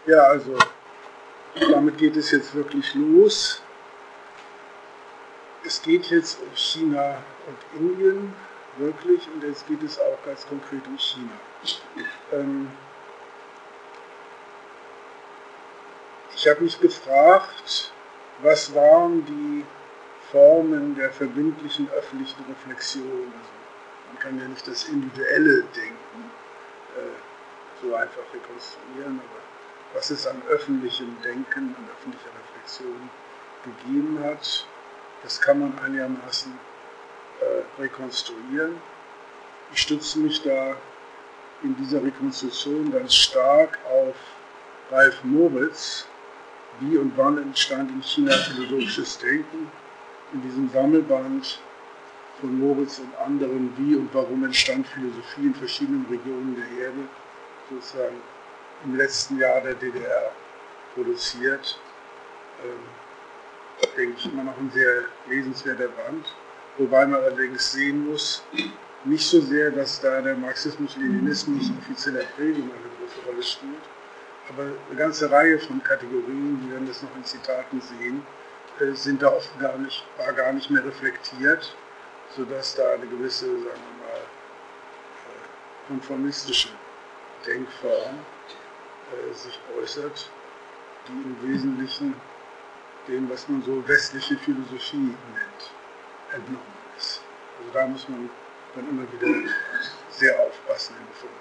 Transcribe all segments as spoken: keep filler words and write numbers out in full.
Ja, also damit geht es jetzt wirklich los. Es geht jetzt um China und Indien, wirklich, und jetzt geht es auch ganz konkret um China. Ähm, ich habe mich gefragt, was waren die Formen der verbindlichen öffentlichen Reflexion? Also man kann ja nicht das individuelle Denken äh, so einfach rekonstruieren, aber was es an öffentlichem Denken, an öffentlicher Reflexion gegeben hat, das kann man einigermaßen äh, rekonstruieren. Ich stütze mich da in dieser Rekonstruktion ganz stark auf Ralf Moritz. Wie und wann entstand in China philosophisches Denken? In diesem Sammelband von Moritz und anderen, wie und warum entstand Philosophie in verschiedenen Regionen der Erde, sozusagen im letzten Jahr der D D R produziert. Ähm, denke ich immer noch ein sehr lesenswerter Band, wobei man allerdings sehen muss, nicht so sehr, dass da der Marxismus-Leninismus offizieller Prägung eine große Rolle spielt, aber eine ganze Reihe von Kategorien, die werden das noch in Zitaten sehen, sind da oft gar nicht, war gar nicht mehr reflektiert, sodass da eine gewisse, sagen wir mal, konformistische Denkform äh, sich äußert, die im Wesentlichen dem, was man so westliche Philosophie nennt, entnommen ist. Also da muss man dann immer wieder sehr aufpassen im Befunden.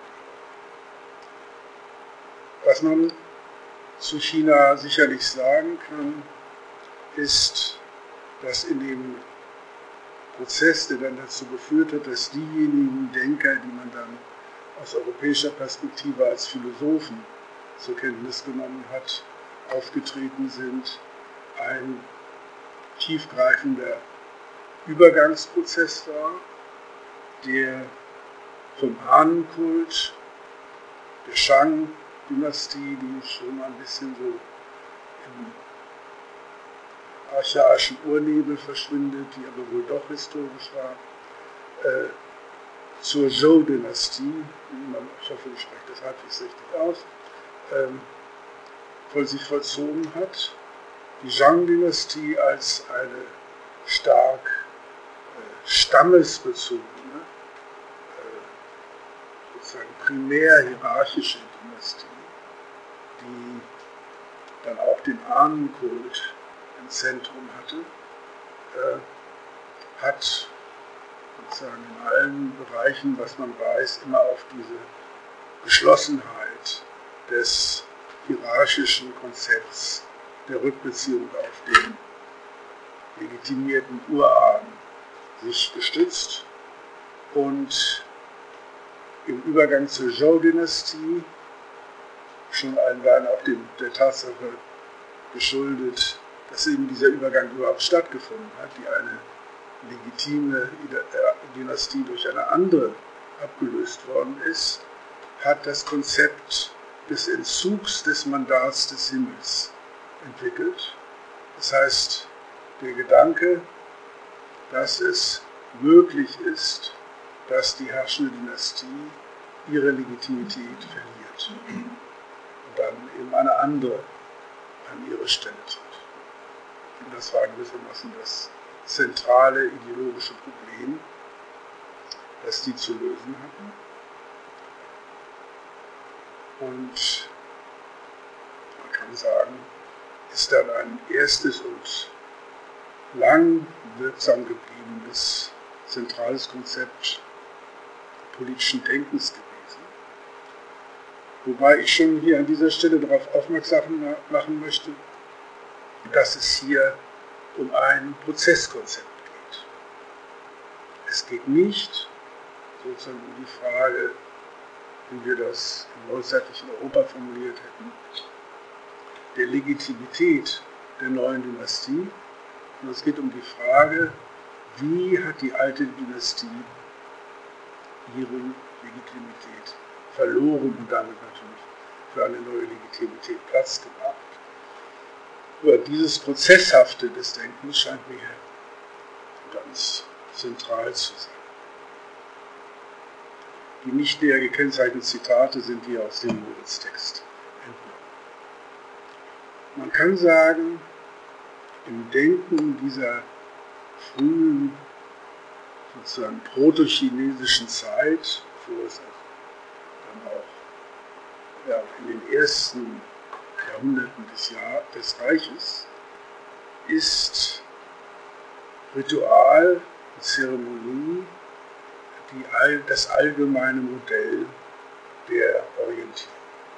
Was man zu China sicherlich sagen kann, ist, dass in dem Prozess, der dann dazu geführt hat, dass diejenigen Denker, die man dann aus europäischer Perspektive als Philosophen zur Kenntnis genommen hat, aufgetreten sind, ein tiefgreifender Übergangsprozess war, der vom Ahnenkult der Shang-Dynastie, die schon ein bisschen so im archaischen Urnebel verschwindet, die aber wohl doch historisch war, äh, zur Zhou-Dynastie, ich hoffe, ich spreche das halbwegs richtig aus, ähm, voll sich vollzogen hat. Die Zhang-Dynastie als eine stark äh, stammesbezogene, äh, sozusagen primär hierarchische Dynastie, die dann auch den Ahnenkult im Zentrum hatte, äh, hat sozusagen in allen Bereichen, was man weiß, immer auf diese Geschlossenheit des hierarchischen Konzepts der Rückbeziehung auf den legitimierten Urahn sich gestützt und im Übergang zur Zhou-Dynastie, schon allein auch dem, der Tatsache geschuldet, dass eben dieser Übergang überhaupt stattgefunden hat, die eine legitime Dynastie durch eine andere abgelöst worden ist, hat das Konzept des Entzugs des Mandats des Himmels entwickelt. Das heißt, der Gedanke, dass es möglich ist, dass die herrschende Dynastie ihre Legitimität verliert und dann eben eine andere an ihre Stelle tritt. Und das war gewissermaßen das zentrale ideologische Problem, das die zu lösen hatten. Und man kann sagen, ist dann ein erstes und lang wirksam gebliebenes zentrales Konzept politischen Denkens gewesen. Wobei ich schon hier an dieser Stelle darauf aufmerksam machen möchte, dass es hier um ein Prozesskonzept geht. Es geht nicht sozusagen um die Frage, wie wir das im neuzeitlichen Europa formuliert hätten, der Legitimität der neuen Dynastie, sondern es geht um die Frage, wie hat die alte Dynastie ihre Legitimität verloren und damit natürlich für eine neue Legitimität Platz gemacht. Aber dieses Prozesshafte des Denkens scheint mir ganz zentral zu sein. Die nicht näher gekennzeichneten Zitate sind hier aus dem Moritz-Text entnommen. Man kann sagen, im Denken dieser frühen, sozusagen protochinesischen Zeit, bevor es dann auch ja, in den ersten Jahrhunderten des, Jahr, des Reiches, ist Ritual und Zeremonie die, das allgemeine Modell der Orientierung.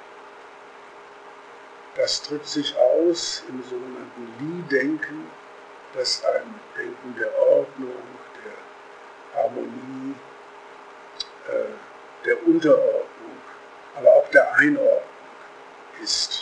Das drückt sich aus im sogenannten Li-Denken, das ein Denken der Ordnung, der Harmonie, äh, der Unterordnung, aber auch der Einordnung ist.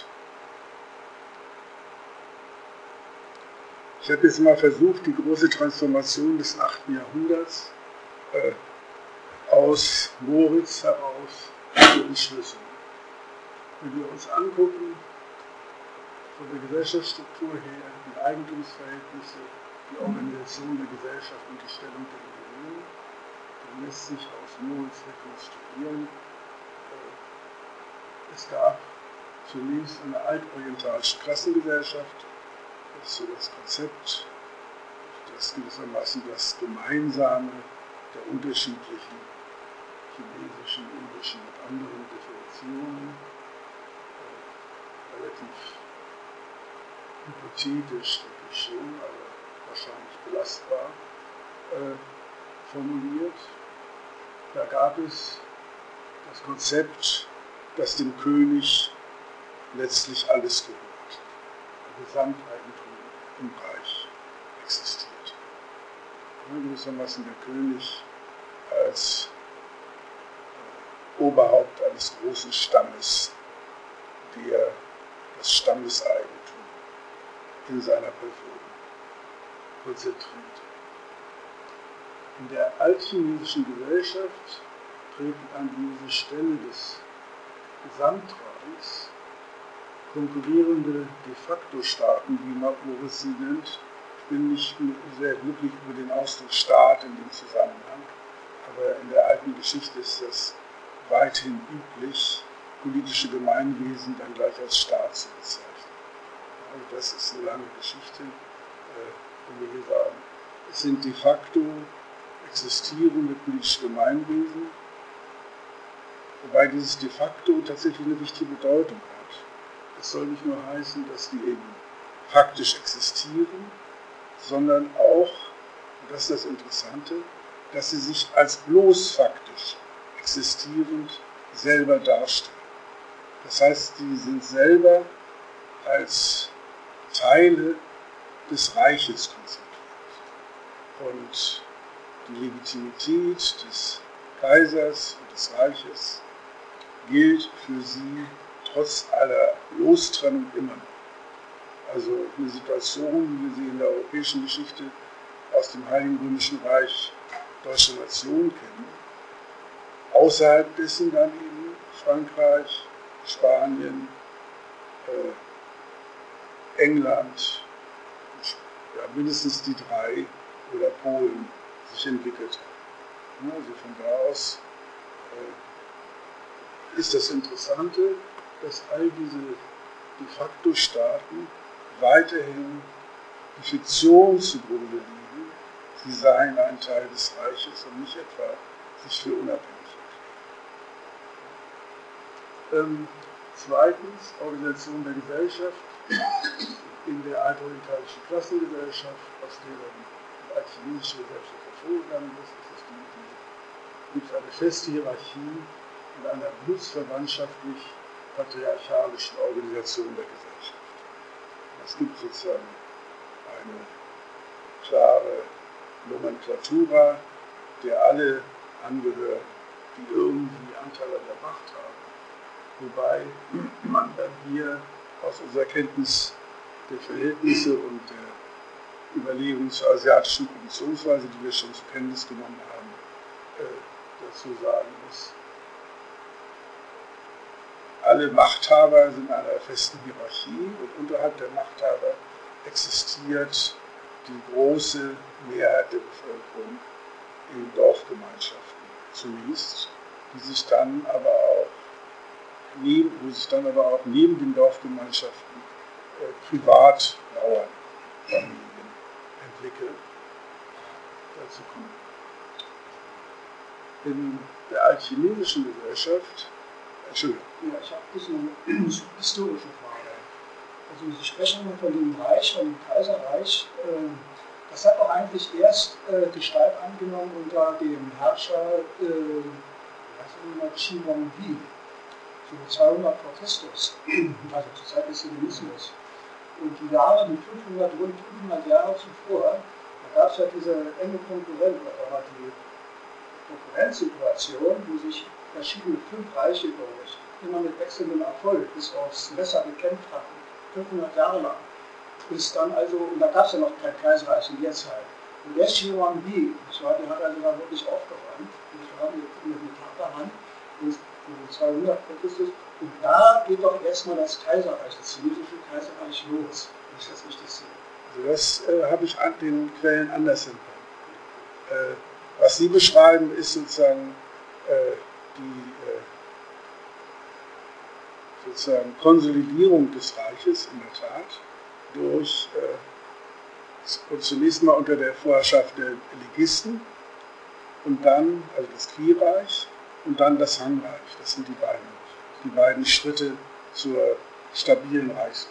Ich habe jetzt mal versucht, die große Transformation des achten Jahrhunderts äh, aus Moritz heraus zu entschlüsseln. Wenn wir uns angucken, von der Gesellschaftsstruktur her, die Eigentumsverhältnisse, die Organisation der Gesellschaft und die Stellung der Individuen, dann lässt sich aus Moritz rekonstruieren. Es gab zunächst eine altorientalische Klassengesellschaft, das ist so das Konzept, das gewissermaßen das Gemeinsame der unterschiedlichen chinesischen, indischen und anderen Differenzierungen äh, relativ hypothetisch, denke ich schon, aber wahrscheinlich belastbar, äh, formuliert. Da gab es das Konzept, dass dem König letztlich alles gehört. Ein Gesamteigentum im Reich existiert. Ja, gewissermaßen der König als äh, Oberhaupt eines großen Stammes, der das Stammeseigentum in seiner Person konzentriert. In der altchinesischen Gesellschaft treten an diese Stelle des Gesamtreichs konkurrierende de facto Staaten, wie Moritz sie nennt. Ich bin nicht sehr glücklich über den Ausdruck Staat in dem Zusammenhang, aber in der alten Geschichte ist das weithin üblich, politische Gemeinwesen dann gleich als Staat zu bezeichnen. Also das ist eine lange Geschichte, wenn wir hier sagen, es sind de facto existierende politische Gemeinwesen, wobei dieses de facto tatsächlich eine wichtige Bedeutung hat. Es soll nicht nur heißen, dass die eben faktisch existieren, sondern auch, und das ist das Interessante, dass sie sich als bloß faktisch existierend selber darstellen. Das heißt, sie sind selber als Teile des Reiches konzentriert. Und die Legitimität des Kaisers und des Reiches gilt für sie trotz aller Lostrennung immer noch. Also eine Situation, wie wir sie in der europäischen Geschichte aus dem Heiligen Römischen Reich deutsche Nation kennen. Außerhalb dessen dann eben Frankreich, Spanien, äh, England, ja, mindestens die drei oder Polen sich entwickelt haben. Also von da aus äh, ist das Interessante, dass all diese de facto Staaten weiterhin die Fiktion zugrunde liegen, sie seien ein Teil des Reiches und nicht etwa sich für unabhängig erklären. Ähm, zweitens, Organisation der Gesellschaft. In der altorientalischen Klassengesellschaft, aus der die altchinesische Gesellschaft hervorgegangen ist, ist es die, die, gibt eine feste Hierarchie in einer blutsverwandtschaftlich patriarchalischen Organisation der Gesellschaft. Es gibt sozusagen eine klare Nomenklatura, der alle angehören, die irgendwie Anteil an der Macht haben. Wobei man dann hier aus unserer Kenntnis der Verhältnisse und der Überlegung zur asiatischen Produktionsweise, die wir schon zur Kenntnis genommen haben, äh, dazu sagen muss, alle Machthaber sind in einer festen Hierarchie und unterhalb der Machthaber existiert die große Mehrheit der Bevölkerung in Dorfgemeinschaften zunächst, die sich dann aber auch neben, wo sich dann aber auch neben den Dorfgemeinschaften äh, Privatbauernfamilien entwickelt. Dazu kommen. In der altchinesischen Gesellschaft, Entschuldigung. Ja, ich habe eine historische Frage. Also Sie sprechen von dem Reich, von dem Kaiserreich. Äh, das hat doch eigentlich erst äh, Gestalt angenommen unter dem Herrscher äh, Qi Huangdi, so zweihundert vor Christus, also zur Zeit des Hellenismus. Und die Jahre, die fünfhundert, rund fünfhundert Jahre zuvor, da gab es ja diese enge Konkurrenz, oder die Konkurrenzsituation, wo sich verschiedene fünf Reiche, glaube ich, immer mit wechselndem Erfolg bis aufs Messer gekämpft hatten, fünfhundert Jahre lang. Bis dann also, und da gab es ja noch kein Kaiserreich in der Zeit. Und der Qi Huangdi, der hat also da wirklich aufgeräumt, mit, mit Hand, und zweihundert vor Christus. Und da geht doch erstmal das Kaiserreich, das chinesische Kaiserreich los, wenn ich das richtig sehe. Also das äh, habe ich an den Quellen anders entnommen. Äh, was Sie beschreiben, ist sozusagen äh, die äh, sozusagen Konsolidierung des Reiches in der Tat durch äh, und zunächst mal unter der Vorherrschaft der Ligisten und dann, also das Qi-Reich und dann das Han-Reich. Das sind die beiden, die beiden Schritte zur stabilen Reichsbildung.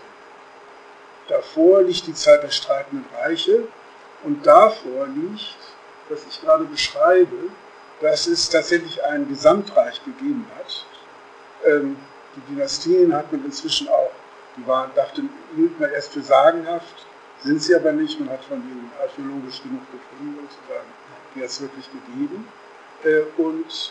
Davor liegt die Zeit der streitenden Reiche und davor liegt, was ich gerade beschreibe, dass es tatsächlich ein Gesamtreich gegeben hat. Ähm, die Dynastien hat man inzwischen auch, die waren, dachte, hielt man erst für sagenhaft, sind sie aber nicht, man hat von ihnen archäologisch genug gefunden, um zu sagen, die hat es wirklich gegeben. Äh, und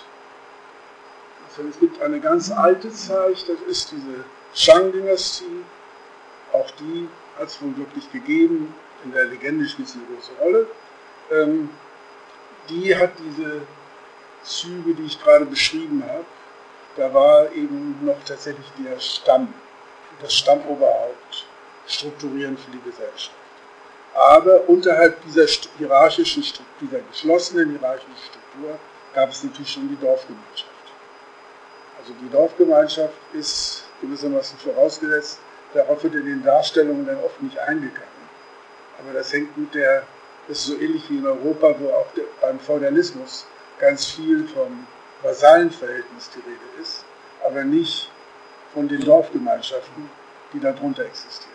also es gibt eine ganz alte Zeit, das ist diese Shang-Dynastie, auch die hat es wohl wirklich gegeben, in der Legende spielt sie eine große Rolle. Ähm, die hat diese Züge, die ich gerade beschrieben habe, da war eben noch tatsächlich der Stamm, das Stammoberhaupt strukturierend für die Gesellschaft. Aber unterhalb dieser hierarchischen, dieser geschlossenen hierarchischen Struktur gab es natürlich schon die Dorfgemeinschaft. Also die Dorfgemeinschaft ist gewissermaßen vorausgesetzt, darauf wird in den Darstellungen dann oft nicht eingegangen. Aber das hängt mit der, das ist so ähnlich wie in Europa, wo auch der, beim Feudalismus ganz viel vom Vasallenverhältnis die Rede ist, aber nicht von den Dorfgemeinschaften, die darunter existiert.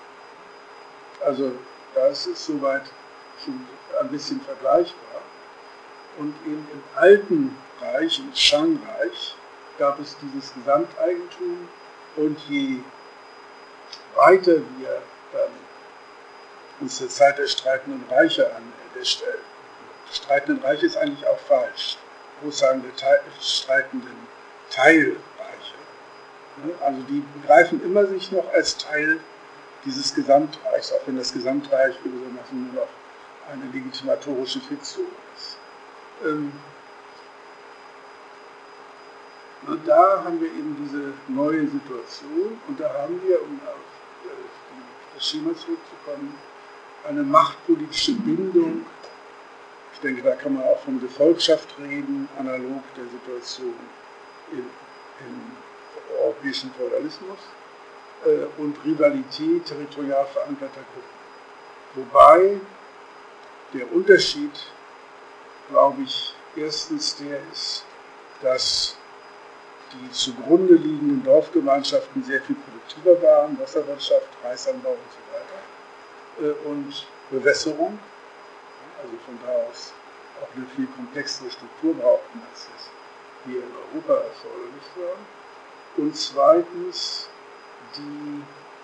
Also das ist soweit schon ein bisschen vergleichbar. Und im, im alten Reich, im Shang-Reich, gab es dieses Gesamteigentum und je weiter wir dann uns der Zeit der streitenden Reiche an, der streitenden Reiche ist eigentlich auch falsch, groß sagen der Teil, streitenden Teilreiche. Also die begreifen immer sich noch als Teil dieses Gesamtreichs, auch wenn das Gesamtreich gewissermaßen nur noch eine legitimatorische Fiktion ist. Ähm, und da haben wir eben diese neue Situation und da haben wir, um auf das Schema zurückzukommen, eine machtpolitische Bindung. Ich denke, da kann man auch von Gefolgschaft reden, analog der Situation im, im europäischen Feudalismus äh, und Rivalität territorial verankerter Gruppen. Wobei der Unterschied, glaube ich, erstens der ist, dass die zugrunde liegenden Dorfgemeinschaften sehr viel produktiver waren, Wasserwirtschaft, Reisanbau und so weiter, und Bewässerung, also von da aus auch eine viel komplexere Struktur brauchten, als es hier in Europa erforderlich war. Und zweitens die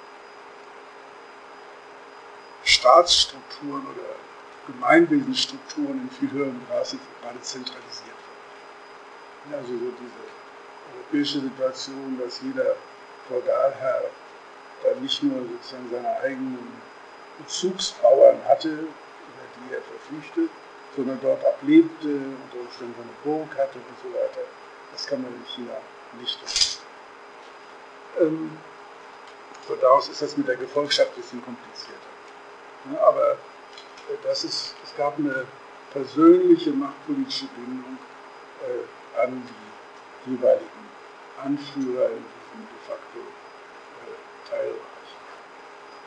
Staatsstrukturen oder Gemeinwesenstrukturen in viel höherem Grade gerade zentralisiert wurden. Also so diese europäische Situation, dass jeder Feudalherr dann nicht nur sozusagen seine eigenen Bezugsbauern hatte, über die er verfügte, sondern dort auch lebte, unter Umständen seine Burg hatte und so weiter. Das kann man in China nicht tun. Ähm, von daraus ist das mit der Gefolgschaft ein bisschen komplizierter. Ja, aber das ist, es gab eine persönliche machtpolitische Bindung äh, an die jeweiligen Anführer in diesem de facto äh, Teilreich.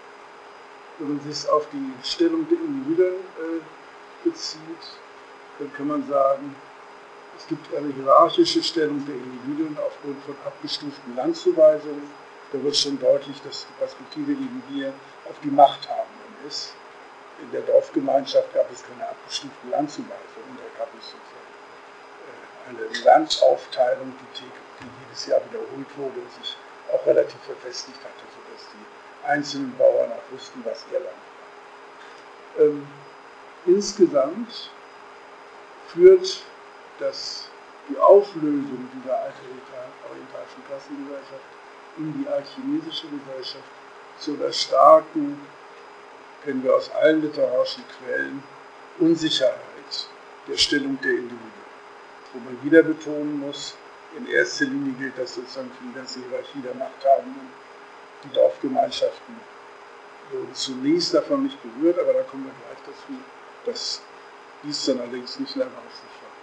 wenn man sich auf die Stellung der Individuen äh, bezieht, dann kann man sagen, es gibt eine hierarchische Stellung der Individuen aufgrund von abgestuften Landzuweisungen. Da wird schon deutlich, dass die Perspektive eben hier auf die Machthabenden ist. In der Dorfgemeinschaft gab es keine abgestuften Landzuweisungen, da gab es sozusagen eine Landsaufteilung, die, die jedes Jahr wiederholt wurde und sich auch relativ verfestigt hatte, sodass die einzelnen Bauern auch wussten, was ihr Land war. Ähm, insgesamt führt das, die Auflösung dieser orientalischen Klassengesellschaft in die altchinesische Gesellschaft zu einer starken, kennen wir aus allen literarischen Quellen, Unsicherheit der Stellung der Individuen. Wo man wieder betonen muss, in erster Linie gilt das sozusagen für die ganze Hierarchie der Machthabenden. Die Dorfgemeinschaften wurden zunächst davon nicht berührt, aber da kommen wir gleich dazu, dass dies dann allerdings nicht lange auf sich war.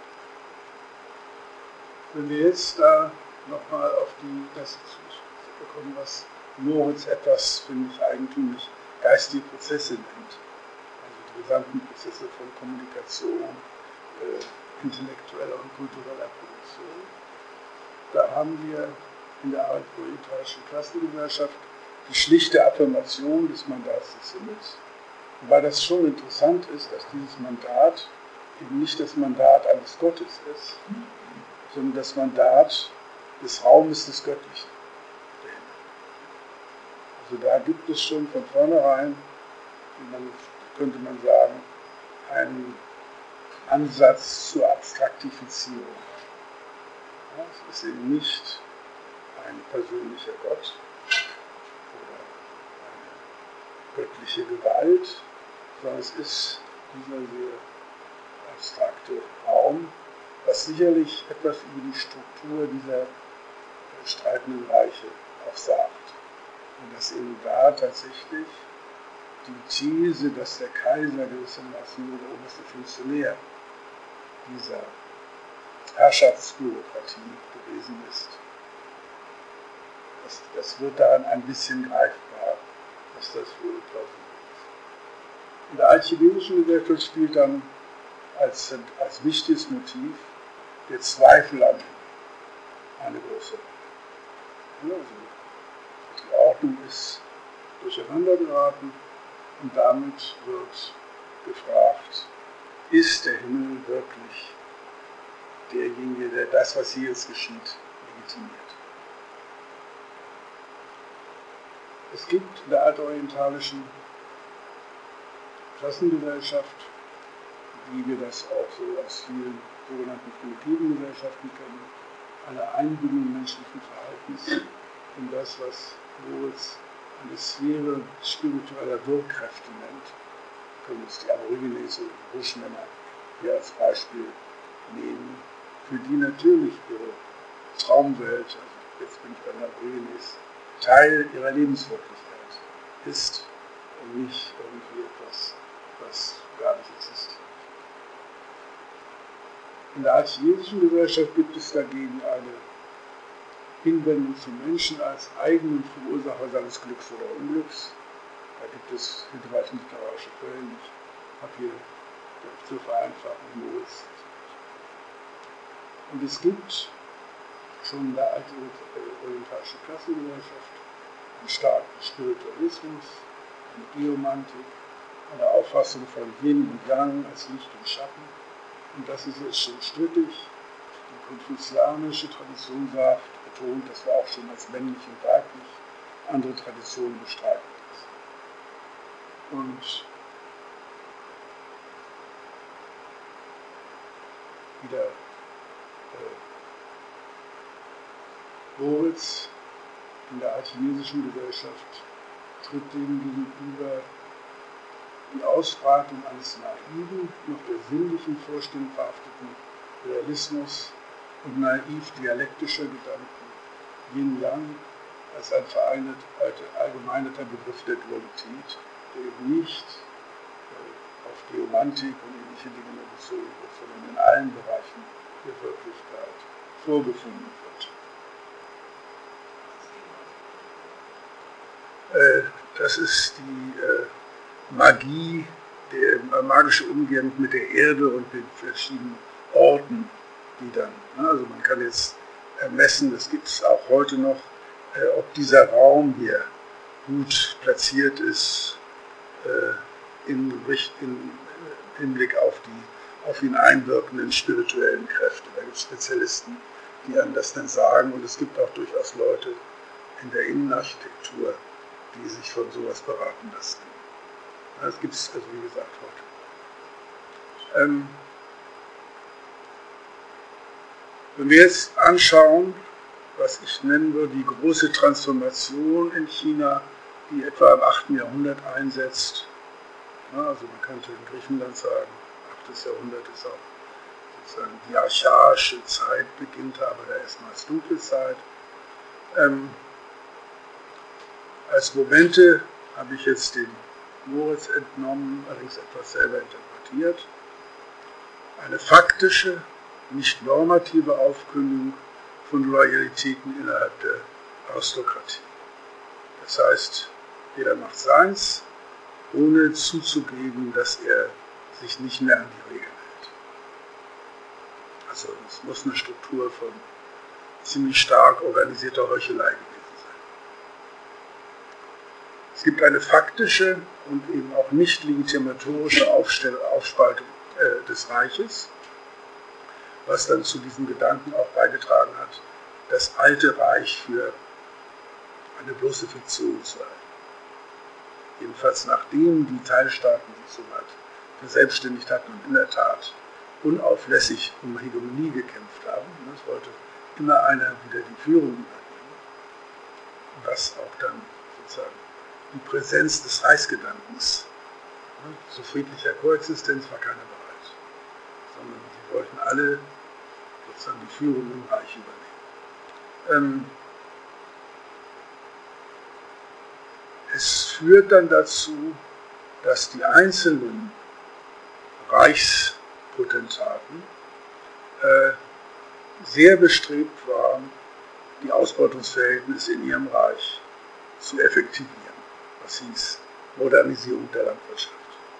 Wenn wir jetzt da nochmal auf die, das bekommen, was Moritz etwas, finde ich, eigentümlich geistige Prozesse nennt, also die gesamten Prozesse von Kommunikation, äh, intellektueller und kultureller Produktion. Da haben wir in der orientalischen Klassengesellschaft die schlichte Affirmation des Mandats des Himmels. Wobei das schon interessant ist, dass dieses Mandat eben nicht das Mandat eines Gottes ist, sondern das Mandat des Raumes des Göttlichen. Also da gibt es schon von vornherein, man, könnte man sagen, einen Ansatz zur Abstraktifizierung. Ja, es ist eben nicht ein persönlicher Gott oder eine göttliche Gewalt, sondern es ist dieser sehr abstrakte Raum, was sicherlich etwas über die Struktur dieser streitenden Reiche auch sagt. Und dass eben da tatsächlich die These, dass der Kaiser gewissermaßen nur der oberste Funktionär dieser Herrschaftsbürokratie gewesen ist. Das, das wird daran ein bisschen greifbar, dass das wohl plausibel ist. In der altchinesischen Gesellschaft spielt dann als, als wichtiges Motiv der Zweifel an eine große Rolle. Also die Ordnung ist durcheinander geraten und damit wird gefragt, ist der Himmel wirklich derjenige, der das, was hier jetzt geschieht, legitimiert? Es gibt in der altorientalischen Klassengesellschaft, wie wir das auch so aus vielen sogenannten primitiven Gesellschaften kennen, eine Einbindung menschlichen Verhaltens in das, was Moritz eine Sphäre spiritueller Wirkkräfte nennt. Wir können uns die Aborigines oder die Buschmänner hier als Beispiel nehmen, für die natürlich ihre Traumwelt, also jetzt bin ich bei den Aborigines, Teil ihrer Lebenswirklichkeit ist und nicht irgendwie etwas, was gar nicht existiert. In der altchinesischen Gesellschaft gibt es dagegen eine Hinwendung zum Menschen als eigenen Verursacher seines Glücks oder Unglücks. Da gibt es hinreichend literarische Quellen. Ich habe hier zur Vereinfachung Moritz. Und es gibt schon in der alten orientalischen Klassengesellschaft einen starken Spiritualismus, eine Geomantik, eine Auffassung von Yin und Yang als Licht und Schatten. Und das ist jetzt schon strittig. Die konfuzianische Tradition sagt, betont, dass wir auch schon als männlich und weiblich andere Traditionen bestreiten. Und wieder äh, Moritz in der altchinesischen Gesellschaft tritt dem gegenüber die Ausbreitung eines naiven, noch der sinnlichen Vorstellung verhafteten Realismus und naiv dialektischer Gedanken, Yin-Yang, als ein verallgemeinerter Begriff der Dualität, der eben nicht äh, auf Geomantik und ähnliche Dinge bezogen wird, sondern in allen Bereichen der Wirklichkeit vorgefunden wird. Äh, das ist die äh, Magie, der magische Umgang mit der Erde und mit verschiedenen Orten, die dann, also man kann jetzt ermessen, das gibt es auch heute noch, ob dieser Raum hier gut platziert ist in, in Hinblick auf die auf ihn einwirkenden spirituellen Kräfte. Da gibt es Spezialisten, die einem das dann sagen, und es gibt auch durchaus Leute in der Innenarchitektur, die sich von sowas beraten lassen. Das gibt es, also wie gesagt, heute. Ähm, wenn wir jetzt anschauen, was ich nennen würde, die große Transformation in China, die etwa im achten Jahrhundert einsetzt, ja, also man könnte in Griechenland sagen, achtes Jahrhundert ist auch sozusagen die archaische Zeit, beginnt aber da erstmals Dunkelzeit. Ähm, als Momente habe ich jetzt den Moritz entnommen, allerdings etwas selber interpretiert. Eine faktische, nicht normative Aufkündigung von Loyalitäten innerhalb der Aristokratie. Das heißt, jeder macht seins, ohne zuzugeben, dass er sich nicht mehr an die Regeln hält. Also es muss eine Struktur von ziemlich stark organisierter Heuchelei gewesen sein. Es gibt eine faktische und eben auch nicht legitimatorische Aufstell- Aufspaltung äh, des Reiches, was dann zu diesem Gedanken auch beigetragen hat, das alte Reich für eine bloße Fiktion zu halten. Jedenfalls nachdem die Teilstaaten sich soweit verselbstständigt hatten und in der Tat unauflässig um Hegemonie gekämpft haben. Es wollte immer einer wieder die Führung übernehmen, was auch dann sozusagen die Präsenz des Reichsgedankens, zu friedlicher Koexistenz war keiner bereit, sondern sie wollten alle sozusagen die Führung im Reich übernehmen. Ähm, es führt dann dazu, dass die einzelnen Reichspotentaten äh, sehr bestrebt waren, die Ausbeutungsverhältnisse in ihrem Reich zu effektivieren. Was hieß Modernisierung der Landwirtschaft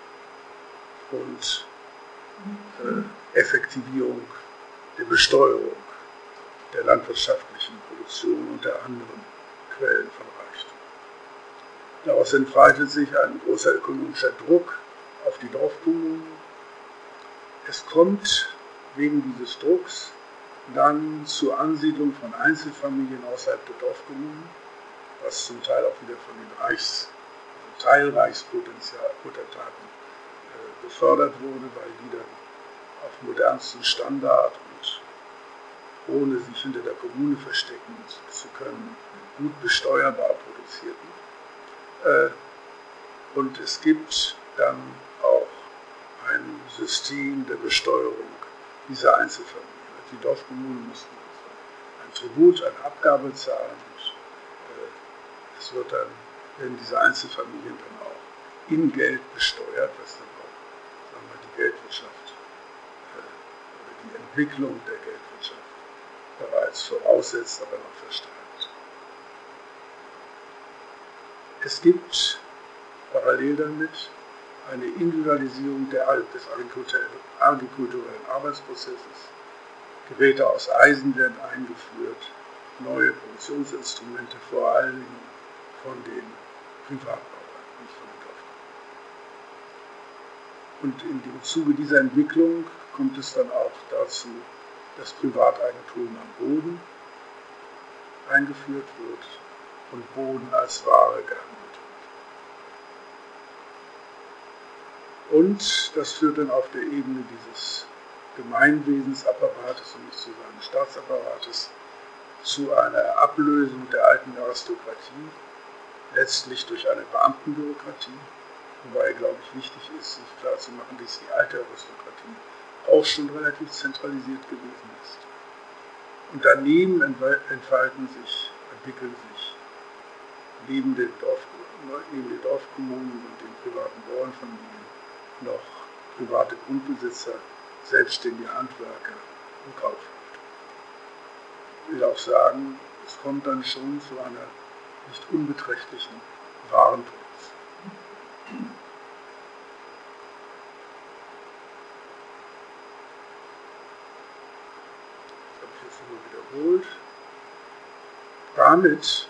und äh, Effektivierung der Besteuerung der landwirtschaftlichen Produktion und der anderen Quellen von Reichtum. Daraus entfaltet sich ein großer ökonomischer Druck auf die Dorfkommunen. Es kommt wegen dieses Drucks dann zur Ansiedlung von Einzelfamilien außerhalb der Dorfkommunen, was zum Teil auch wieder von den Reichs, also Teilreichspotentaten äh, befördert wurde, weil die dann auf modernstem Standard und ohne sich hinter der Kommune verstecken zu können, gut besteuerbar produzierten. Äh, und es gibt dann auch ein System der Besteuerung dieser Einzelfamilien. Die Dorfkommunen mussten also ein Tribut, eine Abgabe zahlen und äh, es wird dann, werden diese Einzelfamilien dann auch in Geld besteuert, was dann auch, sagen wir, die Geldwirtschaft äh, oder die Entwicklung der Geldwirtschaft bereits voraussetzt, aber noch verstärkt. Es gibt parallel damit eine Individualisierung der, des agrikulturellen Arbeitsprozesses. Geräte aus Eisen werden eingeführt, neue Produktionsinstrumente, vor allem von den Privatbauern, nicht von den Dorfbewohnern. Und in dem Zuge dieser Entwicklung kommt es dann auch dazu, dass Privateigentum am Boden eingeführt wird und Boden als Ware gehandelt wird. Und das führt dann auf der Ebene dieses Gemeinwesensapparates, um nicht zu sagen Staatsapparates, zu einer Ablösung der alten Aristokratie, letztlich durch eine Beamtenbürokratie, wobei, glaube ich, wichtig ist, sich klarzumachen, dass die alte Aristokratie auch schon relativ zentralisiert gewesen ist. Und daneben entfalten sich, entwickeln sich neben den, Dorf, neben den Dorfkommunen und den privaten Bauernfamilien noch private Grundbesitzer, selbstständige Handwerker und Kaufleute. Ich will auch sagen, es kommt dann schon zu einer nicht unbeträchtlichen Warenproduktion. damit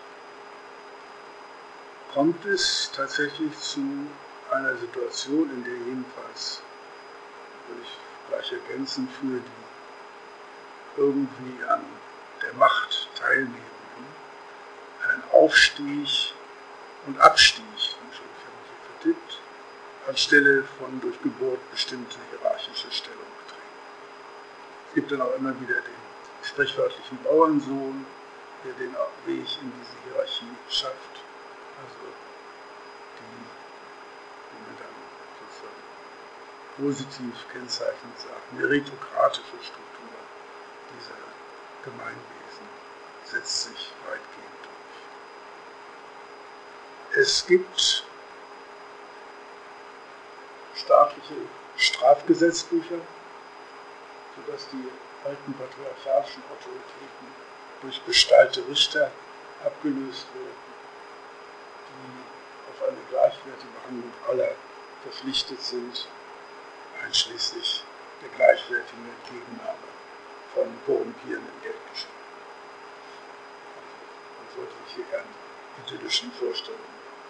kommt es tatsächlich zu einer Situation, in der jedenfalls, würde ich gleich ergänzen, für die irgendwie an der Macht teilnehmen, ein Aufstieg und Abstieg, ich habe mich hier vertippt, anstelle von durch Geburt bestimmte hierarchische Stellung betreten. Es gibt dann auch immer wieder den sprichwörtlichen Bauernsohn, der den Weg in diese Hierarchie schafft, also die, wie man dann sozusagen positiv kennzeichnend sagt, meritokratische Struktur dieser Gemeinwesen setzt sich weitgehend durch. Es gibt staatliche Strafgesetzbücher, sodass die alten patriarchalischen Autoritäten durch bestallte Richter abgelöst werden, die auf eine gleichwertige Behandlung aller verpflichtet sind, einschließlich der gleichwertigen Entgegennahme von korrumpierenden Geldgeschenken. Man sollte sich hier keine idyllischen Vorstellungen.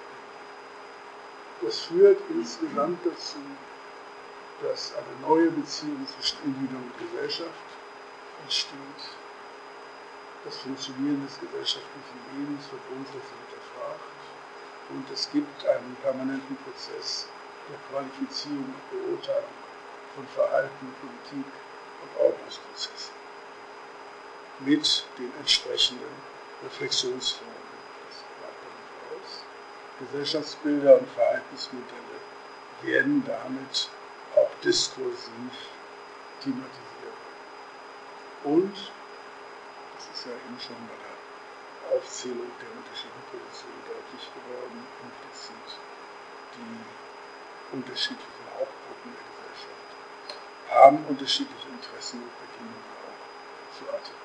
Das führt insgesamt dazu, dass eine neue Beziehung zwischen Individuum und Gesellschaft entsteht. Das Funktionieren des gesellschaftlichen Lebens wird grundsätzlich hinterfragt und es gibt einen permanenten Prozess der Qualifizierung und Beurteilung von Verhalten, Politik und Ordnungsprozessen mit den entsprechenden Reflexionsformen. Das bleibt damit aus. Gesellschaftsbilder und Verhaltensmodelle werden damit auch diskursiv thematisiert. Und, das ist ja eben schon bei der Aufzählung der unterschiedlichen Positionen deutlich geworden, implizit die unterschiedlichen Hauptgruppen der Gesellschaft haben unterschiedliche Interessen und beginnen auch zu artikulieren.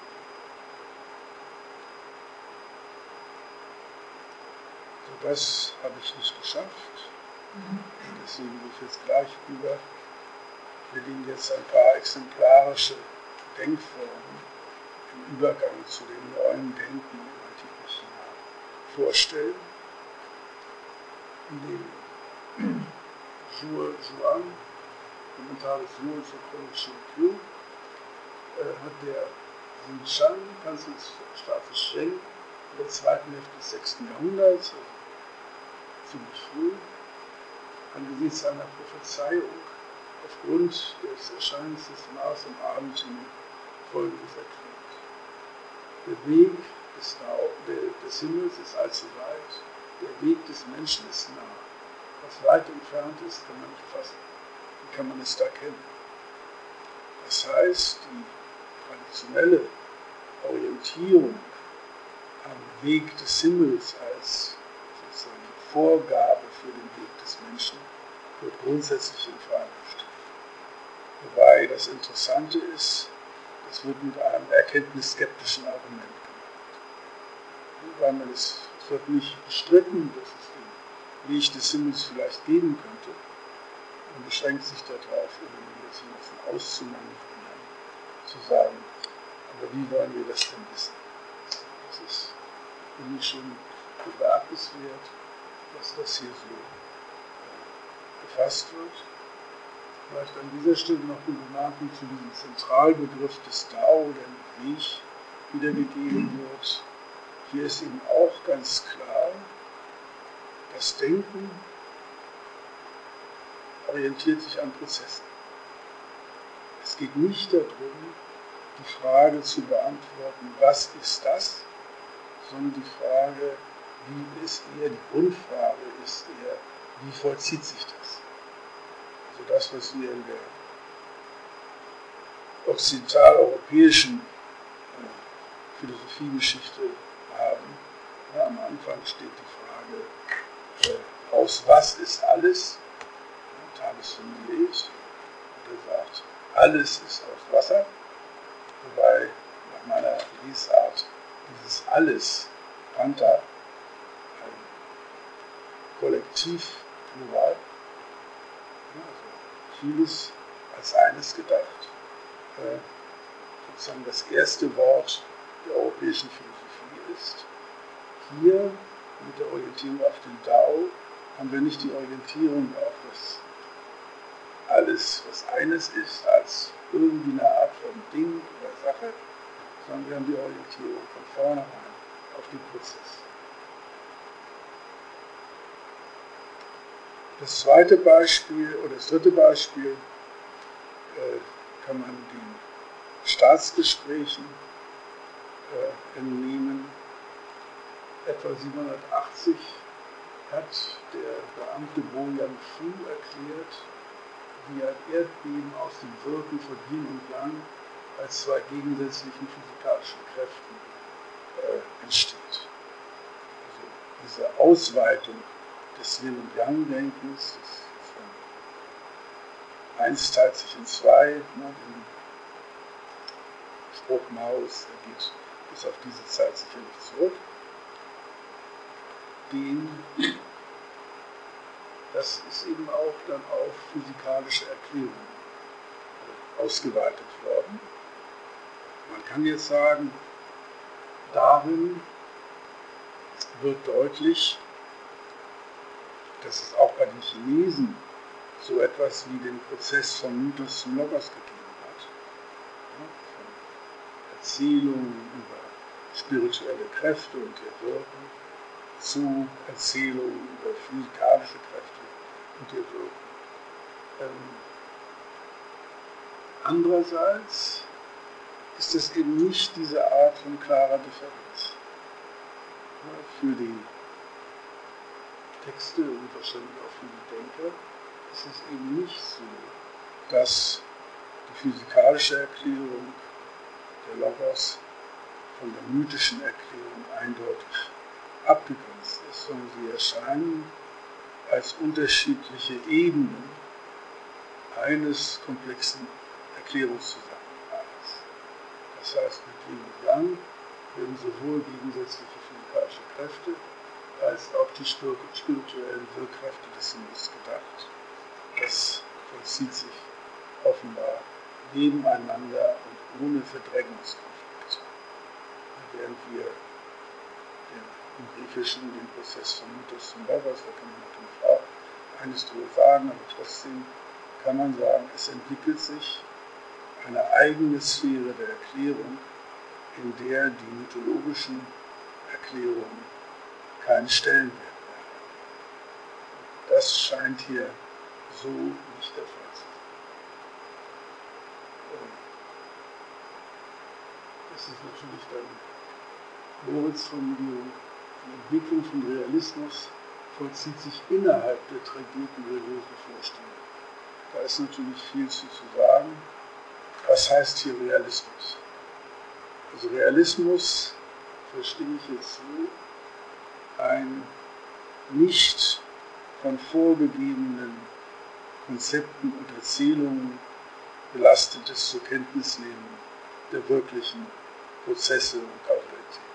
So, das habe ich nicht geschafft. Deswegen gehe ich jetzt gleich über. Ich will Ihnen jetzt ein paar exemplarische Denkformen im Übergang zu dem neuen Denken im antiken China vorstellen, in dem Zhuo Zhuang, Kommentar des Zhuo zur Chronik Shou äh, hat der Xinjiang, Kanzler des Staates Sheng, in der zweiten Hälfte des sechsten Jahrhunderts, also ziemlich früh, angesichts seiner Prophezeiung aufgrund des Erscheinens des Mars am Abendhimmel Folgendes erklärt. Der Weg des, des Himmels ist allzu weit, der Weg des Menschen ist nah. Was weit entfernt ist, kann man nicht fassen. Wie kann man es da kennen? Das heißt, die traditionelle Orientierung am Weg des Himmels als sozusagen Vorgabe für den Weg des Menschen wird grundsätzlich in Frage gestellt. Wobei das Interessante ist, das wird mit einem erkenntnisskeptischen Argument gemacht. Weil man es, es wird nicht bestritten, dass es den Weg des Himmels vielleicht geben könnte. Man beschränkt sich darauf, um jetzt ein bisschen auszumanövrieren, zu sagen, aber wie wollen wir das denn wissen? Das ist für mich schon bemerkenswert, dass das hier so gefasst wird. Vielleicht an dieser Stelle noch eine Bemerkung zu diesem Zentralbegriff des Dao, der mit Weg wiedergegeben wird. Hier ist eben auch ganz klar, das Denken orientiert sich an Prozessen. Es geht nicht darum, die Frage zu beantworten, was ist das, sondern die Frage, wie ist eher, die Grundfrage ist eher, wie vollzieht sich das? Also das, was wir in der occidentaleuropäischen äh, Philosophiegeschichte haben. Ja, am Anfang steht die Frage, äh, aus was ist alles? Ja, Thales von Milet, der sagt, alles ist aus Wasser, wobei nach meiner Lesart dieses alles, Panta, ein Kollektivplural, also vieles als eines gedacht, äh, sozusagen das erste Wort der europäischen Philosophie ist, Hier mit der Orientierung auf den Tao haben wir nicht die Orientierung auf das alles, was eines ist, als irgendwie eine Art von Ding oder Sache, sondern wir haben die Orientierung von vornherein auf den Prozess. Das zweite Beispiel oder das dritte Beispiel äh, kann man den Staatsgesprächen äh, entnehmen. Etwa siebenhundertachtzig hat der Beamte Bo Yang Fu erklärt, wie ein Erdbeben aus dem Wirken von Yin und Yang als zwei gegensätzlichen physikalischen Kräften äh, entsteht. Also diese Ausweitung des Yin- und Yang-Denkens, eins teilt sich in zwei, ne, im Spruch Maos, der geht bis auf diese Zeit sicherlich zurück, den, das ist eben auch dann auf physikalische Erklärungen ausgeweitet worden. Man kann jetzt sagen, darin wird deutlich, dass es auch bei den Chinesen so etwas wie den Prozess vom Mythos zum Logos gegeben hat. Ja, von Erzählungen über spirituelle Kräfte und ihr Wirken zu Erzählungen über physikalische Kräfte und ihr Wirken. Ähm, andererseits ist es eben nicht diese Art von klarer Differenz. Ja, für die Texte und wahrscheinlich auch für die Denker ist es eben nicht so, dass die physikalische Erklärung der Logos von der mythischen Erklärung eindeutig abgegrenzt ist, sondern sie erscheinen als unterschiedliche Ebenen eines komplexen Erklärungszusammenhangs. Das heißt, mit Yin und Yang werden sowohl gegensätzliche physikalische Kräfte als auch die spirituellen Wirkkräfte des Sinnes gedacht. Das vollzieht sich offenbar nebeneinander und ohne Verdrängungskonflikte. Während wir im Griechischen den Prozess vom Mythos zum Logos, da kann man natürlich auch eines drüber sagen, aber trotzdem kann man sagen, es entwickelt sich eine eigene Sphäre der Erklärung, in der die mythologischen Erklärungen keinen Stellenwert mehr haben. Das scheint hier so nicht der Fall zu sein. Das ist natürlich dann Moritz' Formulierung. Die Entwicklung von Realismus vollzieht sich innerhalb der tradierten religiösen Vorstellung. Da ist natürlich viel zu, zu sagen. Was heißt hier Realismus? Also Realismus verstehe ich jetzt so, ein nicht von vorgegebenen Konzepten und Erzählungen belastetes zur Kenntnisnehmen der wirklichen Prozesse und Kausalität.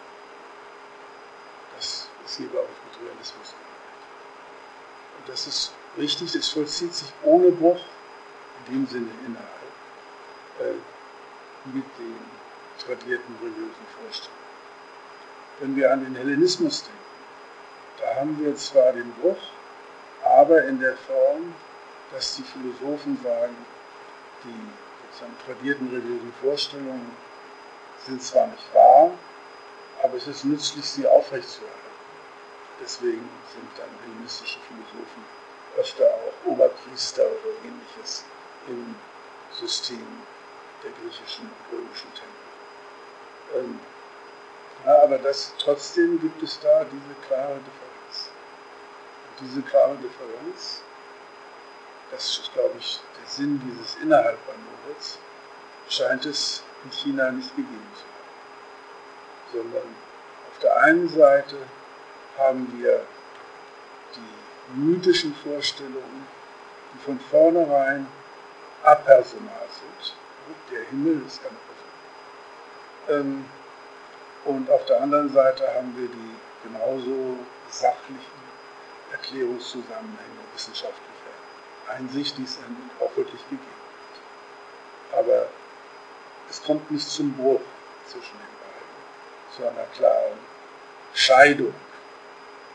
Das ist hier, glaube ich, mit Realismus gemeint. Und das ist richtig, es vollzieht sich ohne Bruch, in dem Sinne innerhalb, äh, mit den tradierten religiösen Vorstellungen. Wenn wir an den Hellenismus denken, da haben wir zwar den Bruch, aber in der Form, dass die Philosophen sagen, die sozusagen tradierten religiösen Vorstellungen sind zwar nicht wahr, aber es ist nützlich, sie aufrechtzuerhalten. Deswegen sind dann hellenistische Philosophen öfter auch Oberpriester oder ähnliches im System der griechischen und römischen Tempel. Ähm, ja, aber das, trotzdem gibt es da diese klare Differenz. Und diese klare Differenz, das ist, glaube ich, der Sinn dieses Innerhalb bei Moritz, scheint es in China nicht gegeben zu haben. Sondern auf der einen Seite haben wir die mythischen Vorstellungen, die von vornherein apersonal sind. Der Himmel ist keine Person. Und auf der anderen Seite haben wir die genauso sachlichen Erklärungszusammenhänge wissenschaftlicher Einsicht, die es auch wirklich gegeben hat. Aber es kommt nicht zum Bruch zwischen den beiden, zu einer klaren Scheidung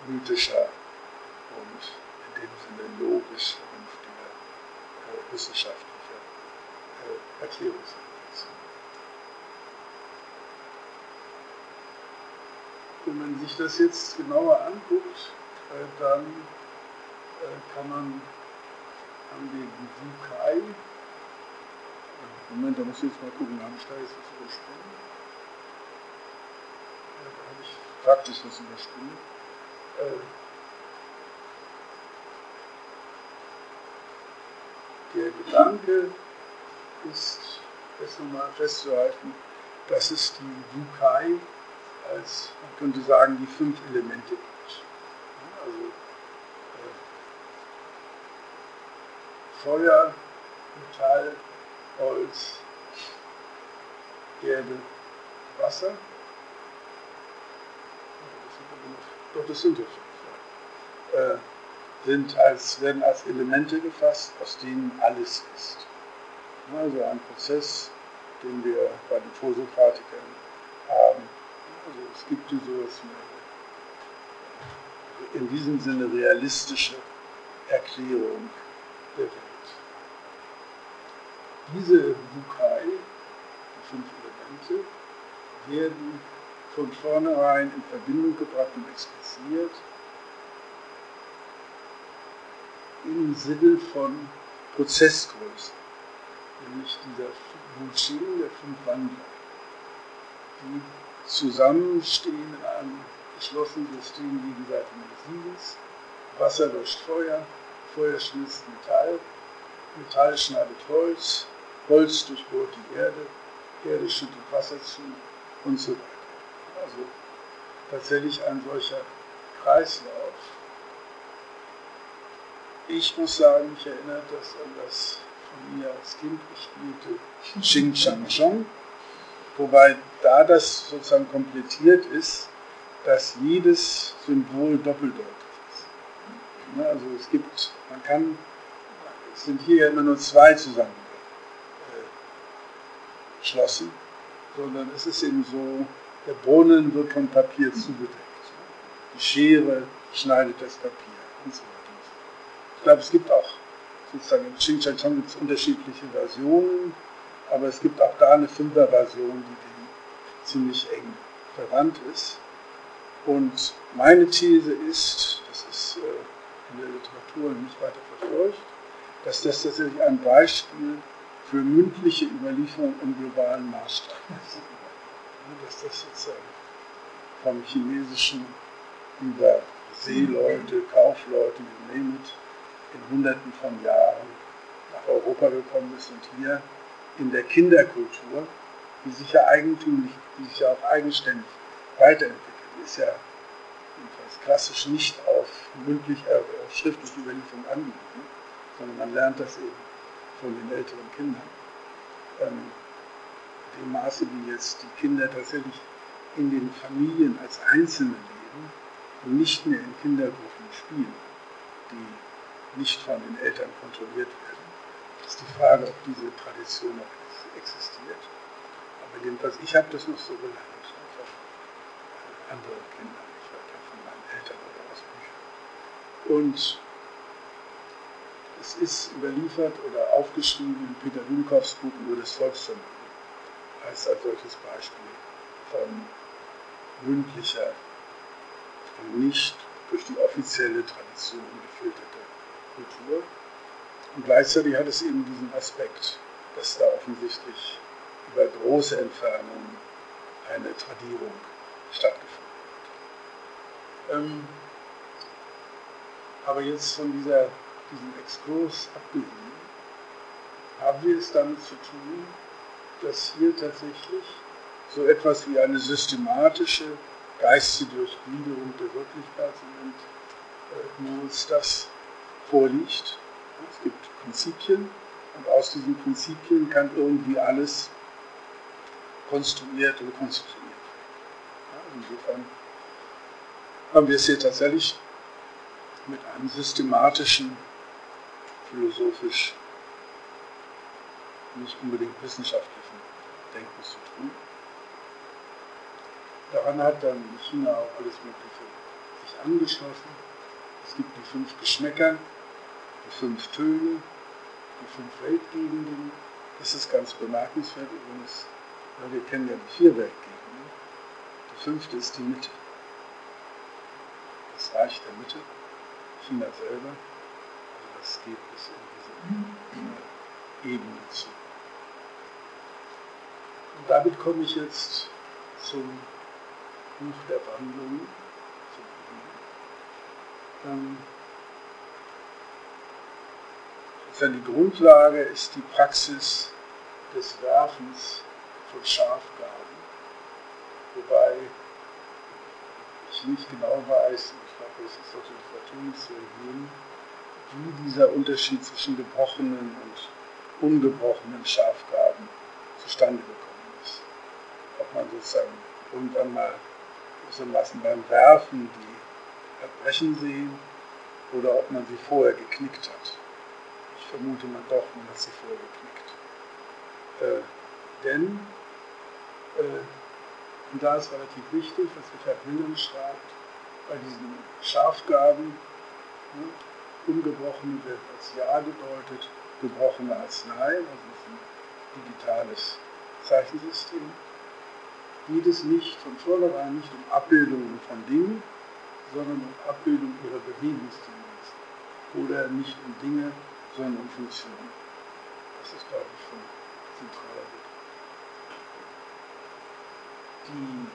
mythischer und in dem Sinne logisch vernünftiger äh, wissenschaftlicher äh, Erklärungsansätze. Und wenn man sich das jetzt genauer anguckt, äh, dann äh, kann man haben wir die Wukai. Moment, da muss ich jetzt mal gucken, habe ich da jetzt was übersprungen? Ja, da habe ich praktisch was übersprungen. Äh, der Gedanke ist, jetzt nochmal festzuhalten, dass es die Wukai als, man könnte sagen, die fünf Elemente gibt. Also äh, Feuer, Metall, Holz, Erde, Wasser. Doch, das sind ja fünf. Äh, sind als, werden als Elemente gefasst, aus denen alles ist. Also ein Prozess, den wir bei den Vorsokratikern haben. Also es gibt hier sowas wie in diesem Sinne realistische Erklärung der Welt. Diese Wukai, die fünf Elemente, werden von vornherein in Verbindung gebracht und expressiert im Sinne von Prozessgrößen, nämlich dieser Wuxing, der fünf Wandler, die zusammenstehen in einem geschlossenen System gegenseitigen Siegens. Wasser löscht Feuer, Feuer schließt Metall, Metall schneidet Holz, Holz durchbohrt die Erde, Erde schüttet Wasser zu und so weiter. Also tatsächlich ein solcher Kreislauf. Ich muss sagen, mich erinnert das an das von mir als Kind gespielte Xing Chang Chong, wobei da das sozusagen komplettiert ist, dass jedes Symbol doppeldeutig ist. Also es gibt, man kann, es sind hier ja immer nur zwei zusammengeschlossen, sondern es ist eben so, der Brunnen wird von Papier zugedeckt. Die Schere schneidet das Papier und so weiter. Ich glaube, es gibt auch, sozusagen in Xing Chang Chong gibt es unterschiedliche Versionen, aber es gibt auch da eine Fünfer-Version, die dem ziemlich eng verwandt ist. Und meine These ist, das ist in der Literatur nicht weiter verfolgt, dass das tatsächlich ein Beispiel für mündliche Überlieferung im globalen Maßstab ist. Dass das sozusagen vom Chinesischen über Seeleute, Kaufleute, you name it, in Hunderten von Jahren nach Europa gekommen ist und hier in der Kinderkultur, die sich ja eigentümlich, die sich ja auch eigenständig weiterentwickelt, die ist ja jedenfalls klassisch nicht auf mündlich, äh, auf schriftliche Überlieferung angewiesen, sondern man lernt das eben von den älteren Kindern. Ähm, in dem Maße, wie jetzt die Kinder tatsächlich in den Familien als Einzelne leben und nicht mehr in Kindergruppen spielen, die nicht von den Eltern kontrolliert werden, ist die Frage, ob diese Tradition noch existiert. Aber jedenfalls, ich habe das noch so gelernt, von anderen Kindern, ich weiter von meinen Eltern oder aus Büchern. Und es ist überliefert oder aufgeschrieben in Peter Rühlkows Buch über das Volksvermögen, als ein solches Beispiel von mündlicher und nicht durch die offizielle Tradition gefilterter Kultur. Und gleichzeitig hat es eben diesen Aspekt, dass da offensichtlich über große Entfernungen eine Tradierung stattgefunden hat. Ähm, aber jetzt von dieser, diesem Exkurs abgesehen, haben wir es damit zu tun, dass hier tatsächlich so etwas wie eine systematische geistige Durchgliederung der Wirklichkeit, so nennt äh, Knowles das, vorliegt. Es gibt Prinzipien und aus diesen Prinzipien kann irgendwie alles konstruiert und konstituiert werden. Ja, insofern haben wir es hier tatsächlich mit einem systematischen, philosophisch, nicht unbedingt wissenschaftlichen Denken zu tun. Daran hat dann China auch alles Mögliche sich angeschlossen. Es gibt die fünf Geschmäcker, die fünf Töne, die fünf Weltgegenden. Das ist ganz bemerkenswert übrigens, weil wir kennen ja die vier Weltgegenden. Die fünfte ist die Mitte. Das Reich der Mitte, China selber, also das geht bis in diese Ebene zu. Und damit komme ich jetzt zum Buch der Wandlung. Ähm, die Grundlage ist die Praxis des Werfens von Schafgarben, wobei ich nicht genau weiß, ich glaube, es ist aus der Literatur nicht zu entnehmen, wie dieser Unterschied zwischen gebrochenen und ungebrochenen Schafgarben zustande gekommen ist. Ob man sozusagen irgendwann mal gewissermaßen beim Werfen die erbrechen sehen oder ob man sie vorher geknickt hat. Ich vermute man doch, man hat sie vorher geknickt. Äh, denn, äh, und da ist relativ wichtig, was Richard Wilhelm schreibt, bei diesen Schafgarben, ne, ungebrochene wird als Ja gedeutet, gebrochene als Nein, also das ist ein digitales Zeichensystem, geht es nicht von vornherein nicht um Abbildungen von Dingen, sondern um Abbildung ihrer Bewegungstendenzen oder nicht um Dinge, sondern um Funktionen. Das ist, glaube ich, von zentraler Bedeutung.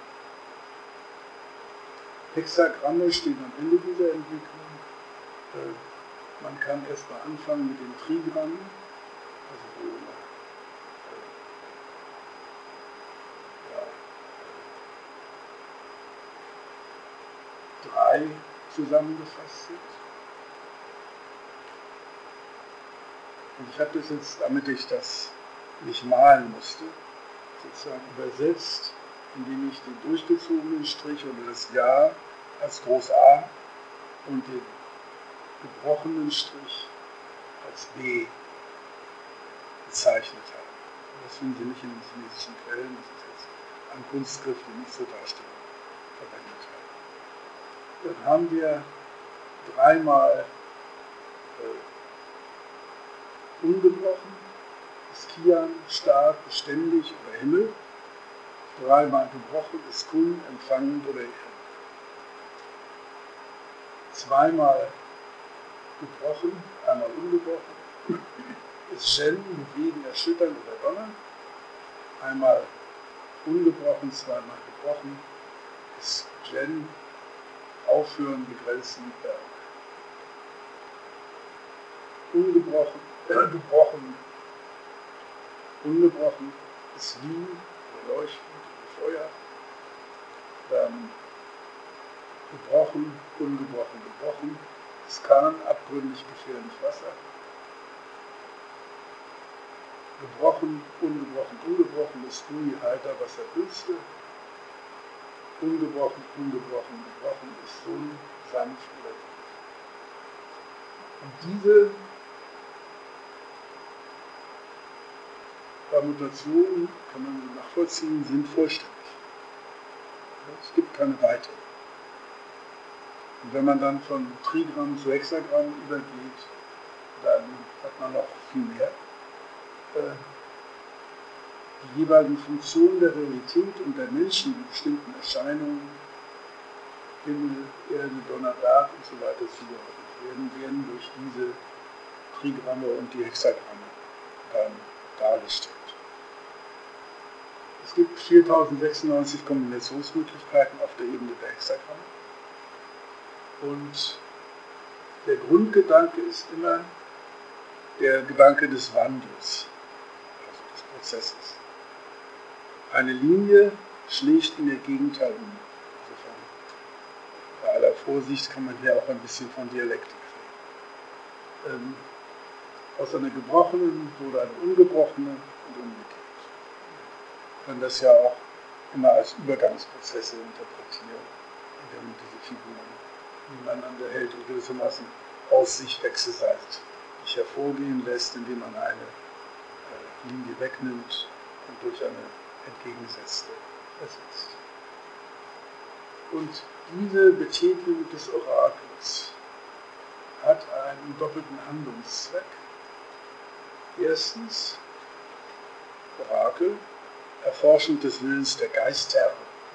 Die Hexagramme stehen am Ende dieser Entwicklung. Man kann erst mal anfangen mit den Trigrammen, also wo ja, drei zusammengefasst sind. Und ich habe das jetzt, damit ich das nicht malen musste, sozusagen übersetzt, indem ich den durchgezogenen Strich oder das Ja als Groß A und den gebrochenen Strich als B bezeichnet habe. Das finden Sie nicht in den chinesischen Quellen, das ist jetzt ein Kunstgriff, den ich zur Darstellung verwendet habe. Dann haben wir dreimal äh, ungebrochen, ist Qian, stark, beständig oder Himmel. Dreimal gebrochen ist Kun, empfangend oder Erde. Zweimal gebrochen, einmal ungebrochen, ist Shen, bewegen, erschüttern oder donnern. Einmal ungebrochen, zweimal gebrochen, ist Jen, aufhören, begrenzen, bergen. Ungebrochen, äh, gebrochen, ungebrochen ist Wien, leuchtend, Feuer. Dann gebrochen, ungebrochen, gebrochen. Es kann abgründig, gefährlich Wasser. Gebrochen, ungebrochen, ungebrochen ist Gui, heiter, Wasser, Wüste. Ungebrochen, ungebrochen, gebrochen ist Sonn, sanft oder tief. Und diese Permutationen, kann man nachvollziehen, sind vollständig. Es gibt keine weitere. Und wenn man dann von Trigramm zu Hexagramm übergeht, dann hat man noch viel mehr. Die jeweiligen Funktionen der Realität und der Menschen, die bestimmten Erscheinungen, Himmel, Erde, Donner, Berg und so weiter zugeordnet werden, werden durch diese Trigramme und die Hexagramme dann dargestellt. Es gibt viertausendsechsundneunzig Kombinationsmöglichkeiten auf der Ebene der Hexagramme. Und der Grundgedanke ist immer der Gedanke des Wandels, also des Prozesses. Eine Linie schlägt in der Gegenteil um. Also von, bei aller Vorsicht kann man hier auch ein bisschen von Dialektik reden. Ähm, aus einer gebrochenen wurde eine ungebrochene und umgekehrt. Man kann das ja auch immer als Übergangsprozesse interpretieren, indem man diese Figuren nebeneinander hält und gewissermaßen aus sich wechselseitig hervorgehen lässt, indem man eine äh, Linie wegnimmt und durch eine entgegengesetzte ersetzt. Und diese Betätigung des Orakels hat einen doppelten Handlungszweck. Erstens, Orakel, Erforschung des Willens der Geister,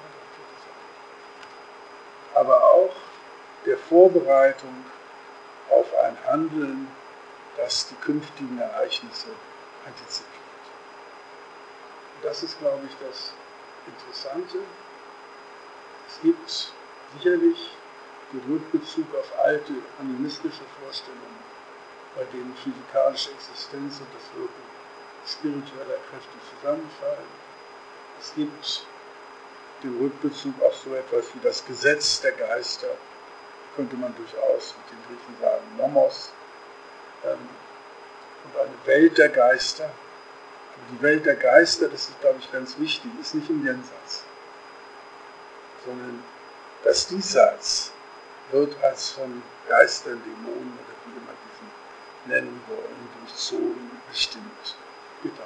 aber auch der Vorbereitung auf ein Handeln, das die künftigen Ereignisse antizipiert. Und das ist, glaube ich, das Interessante. Es gibt sicherlich den Rückbezug auf alte animistische Vorstellungen, bei denen physikalische Existenz und das Wirken spiritueller Kräfte zusammenfallen. Es gibt den Rückbezug auf so etwas wie das Gesetz der Geister, könnte man durchaus mit den Griechen sagen, Nomos, ähm, und eine Welt der Geister. Aber die Welt der Geister, das ist, glaube ich, ganz wichtig, ist nicht im Jenseits, sondern das Diesseits wird als von Geistern, Dämonen oder wie immer diesen nennen wollen, durchzogen, bestimmt, gedacht.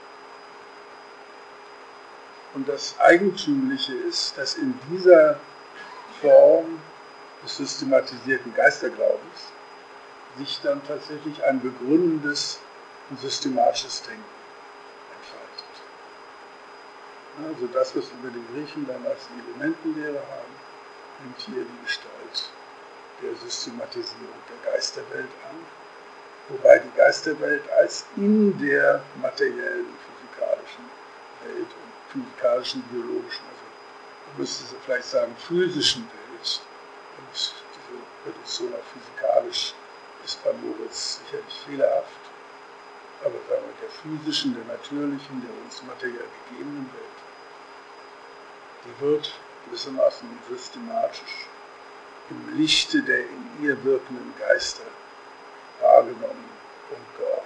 Und das Eigentümliche ist, dass in dieser Form des systematisierten Geisterglaubens sich dann tatsächlich ein begründendes und systematisches Denken entfaltet. Also das, was wir den Griechen dann als die Elementenlehre haben, nimmt hier die Gestalt der Systematisierung der Geisterwelt an, wobei die Geisterwelt als in der materiellen, physikalischen Welt und physikalischen, biologischen, also man müsste vielleicht sagen physischen Welt, und diese Reduktion auf physikalisch ist bei Moritz sicherlich fehlerhaft, aber sagen wir der physischen, der natürlichen, der uns materiell gegebenen Welt, die wird gewissermaßen systematisch im Lichte der in ihr wirkenden Geister wahrgenommen und geordnet.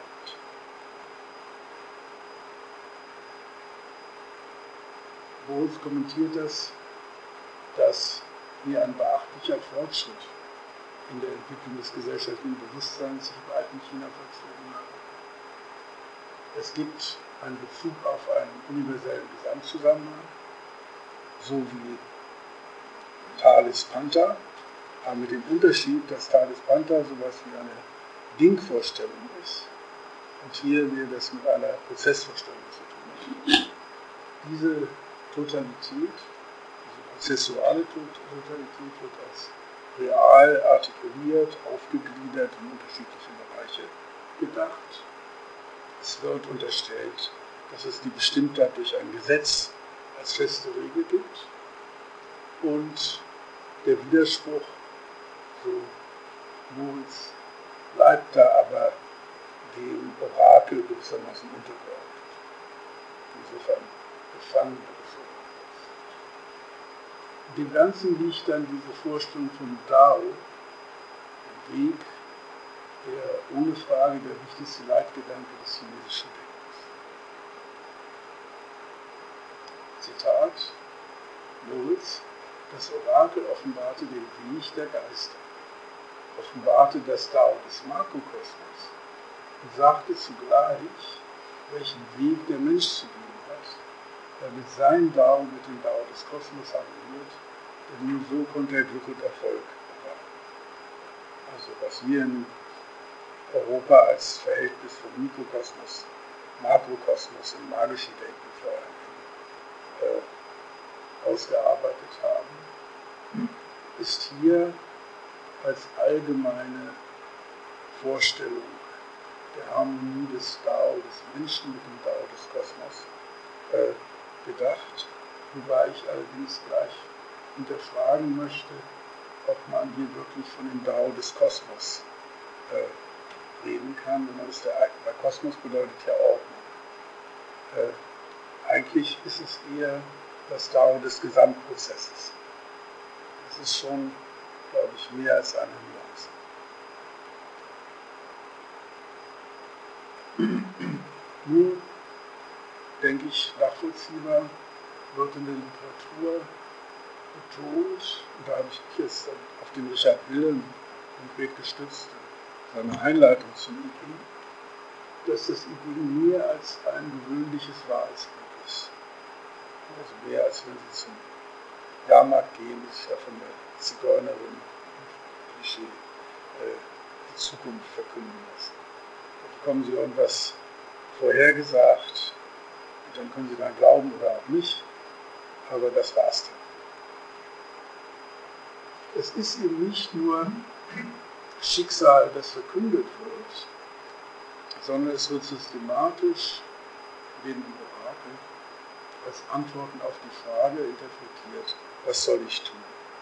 Moritz kommentiert das, dass hier ein beachtlicher Fortschritt in der Entwicklung des gesellschaftlichen Bewusstseins sich im alten China vollzogen hat. Es gibt einen Bezug auf einen universellen Gesamtzusammenhang, so wie Thales Panta, aber mit dem Unterschied, dass Thales Panta sowas wie eine Dingvorstellung ist und hier wir das mit einer Prozessvorstellung zu tun haben. Diese Totalität, diese prozessuale Totalität wird als real artikuliert, aufgegliedert in unterschiedliche Bereiche gedacht. Es wird unterstellt, dass es die Bestimmtheit durch ein Gesetz als feste Regel gibt und der Widerspruch, so Moritz, bleibt da aber dem Orakel gewissermaßen untergeordnet. Insofern gefangen oder so. In dem Ganzen liegt dann diese Vorstellung von Dao, dem Weg, der ohne Frage der wichtigste Leitgedanke des chinesischen Denkens. Zitat Moritz: Das Orakel offenbarte den Weg der Geister, offenbarte das Dao des Makrokosmos und sagte zugleich, welchen Weg der Mensch zu gehen hat, damit sein Dao mit dem Dao des Kosmos harmoniert, denn nur so konnte er Glück und Erfolg erreichen. Also was wir in Europa als Verhältnis von Mikrokosmos, Makrokosmos im magischen Denken vor allem äh, ausgearbeitet haben, ist hier als allgemeine Vorstellung der Harmonie des Dao, des Menschen mit dem Dao des Kosmos äh, gedacht, wobei ich allerdings gleich hinterfragen möchte, ob man hier wirklich von dem Dao des Kosmos äh, reden kann. Wenn man das der, weil Kosmos bedeutet ja Ordnung. Äh, eigentlich ist es eher das Dao des Gesamtprozesses. Das ist schon, glaube ich, mehr als eine Nuance. Nun, denke ich, nachvollziehbar wird in der Literatur betont, und da habe ich mich jetzt auf den Richard Wilhelm konkret gestützt, seine Einleitung zum I G, dass das I G mehr als ein gewöhnliches Wahrheitsbuch ist. Also mehr als wenn Sie zum Jahrmarkt gehen, die sich da von der Zigeunerin Klischee äh, die Zukunft verkünden lassen. Da bekommen sie irgendwas vorhergesagt und dann können sie dann glauben oder auch nicht, aber das war's dann. Es ist eben nicht nur Schicksal, das verkündet wird, sondern es wird systematisch, wie im Orakel, als Antworten auf die Frage interpretiert, was soll ich tun?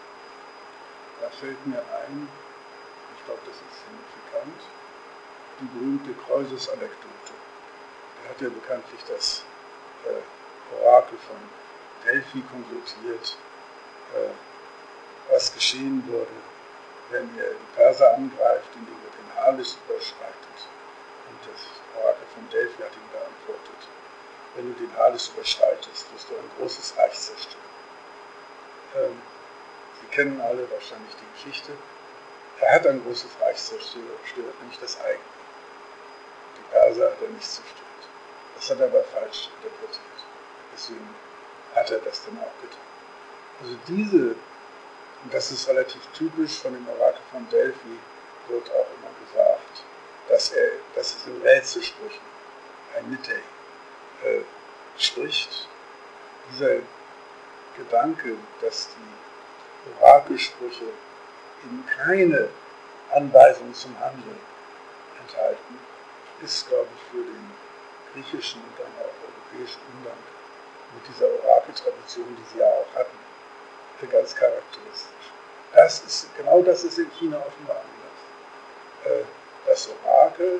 Da fällt mir ein, ich glaube, das ist signifikant, die berühmte Kreusus-Anekdote. Der hat ja bekanntlich das äh, Orakel von Delphi konsultiert, äh, was geschehen würde, wenn er die Perser angreift, indem er den Halis überschreitet. Und das Orakel von Delphi hat ihm geantwortet, wenn du den Halis überschreitest, wirst du ein großes Reich zerstören. Ähm, Sie kennen alle wahrscheinlich die Geschichte. Er hat ein großes Reich zerstört, nämlich das eigene. Die Perser hat er nicht zerstört. Das hat er aber falsch interpretiert. Deswegen hat er das dann auch getan. Also diese, und das ist relativ typisch von dem Orakel von Delphi, wird auch immer gesagt, dass er, dass es in Rätselsprüchen ein Nittei äh, spricht. Dieser Gedanke, dass die Orakelsprüche eben keine Anweisung zum Handeln enthalten, ist, glaube ich, für den griechischen und dann auch europäischen Umgang mit dieser Orakeltradition, die sie ja auch hatten, ganz charakteristisch. Das ist, genau das ist in China offenbar anders. Das Orakel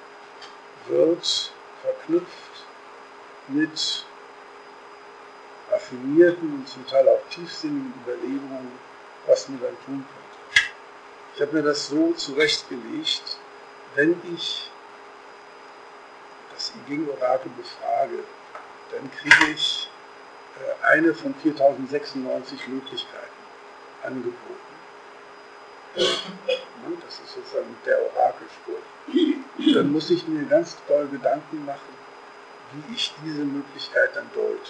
wird verknüpft mit raffinierten und zum Teil auch tiefsinnigen Überlegungen, was man dann tun könnte. Ich habe mir das so zurechtgelegt, wenn ich das I Ching-Orakel befrage, dann kriege ich eine von viertausendsechsundneunzig Möglichkeiten angeboten. Das ist sozusagen der Orakelspruch. Dann muss ich mir ganz doll Gedanken machen, wie ich diese Möglichkeit dann deute.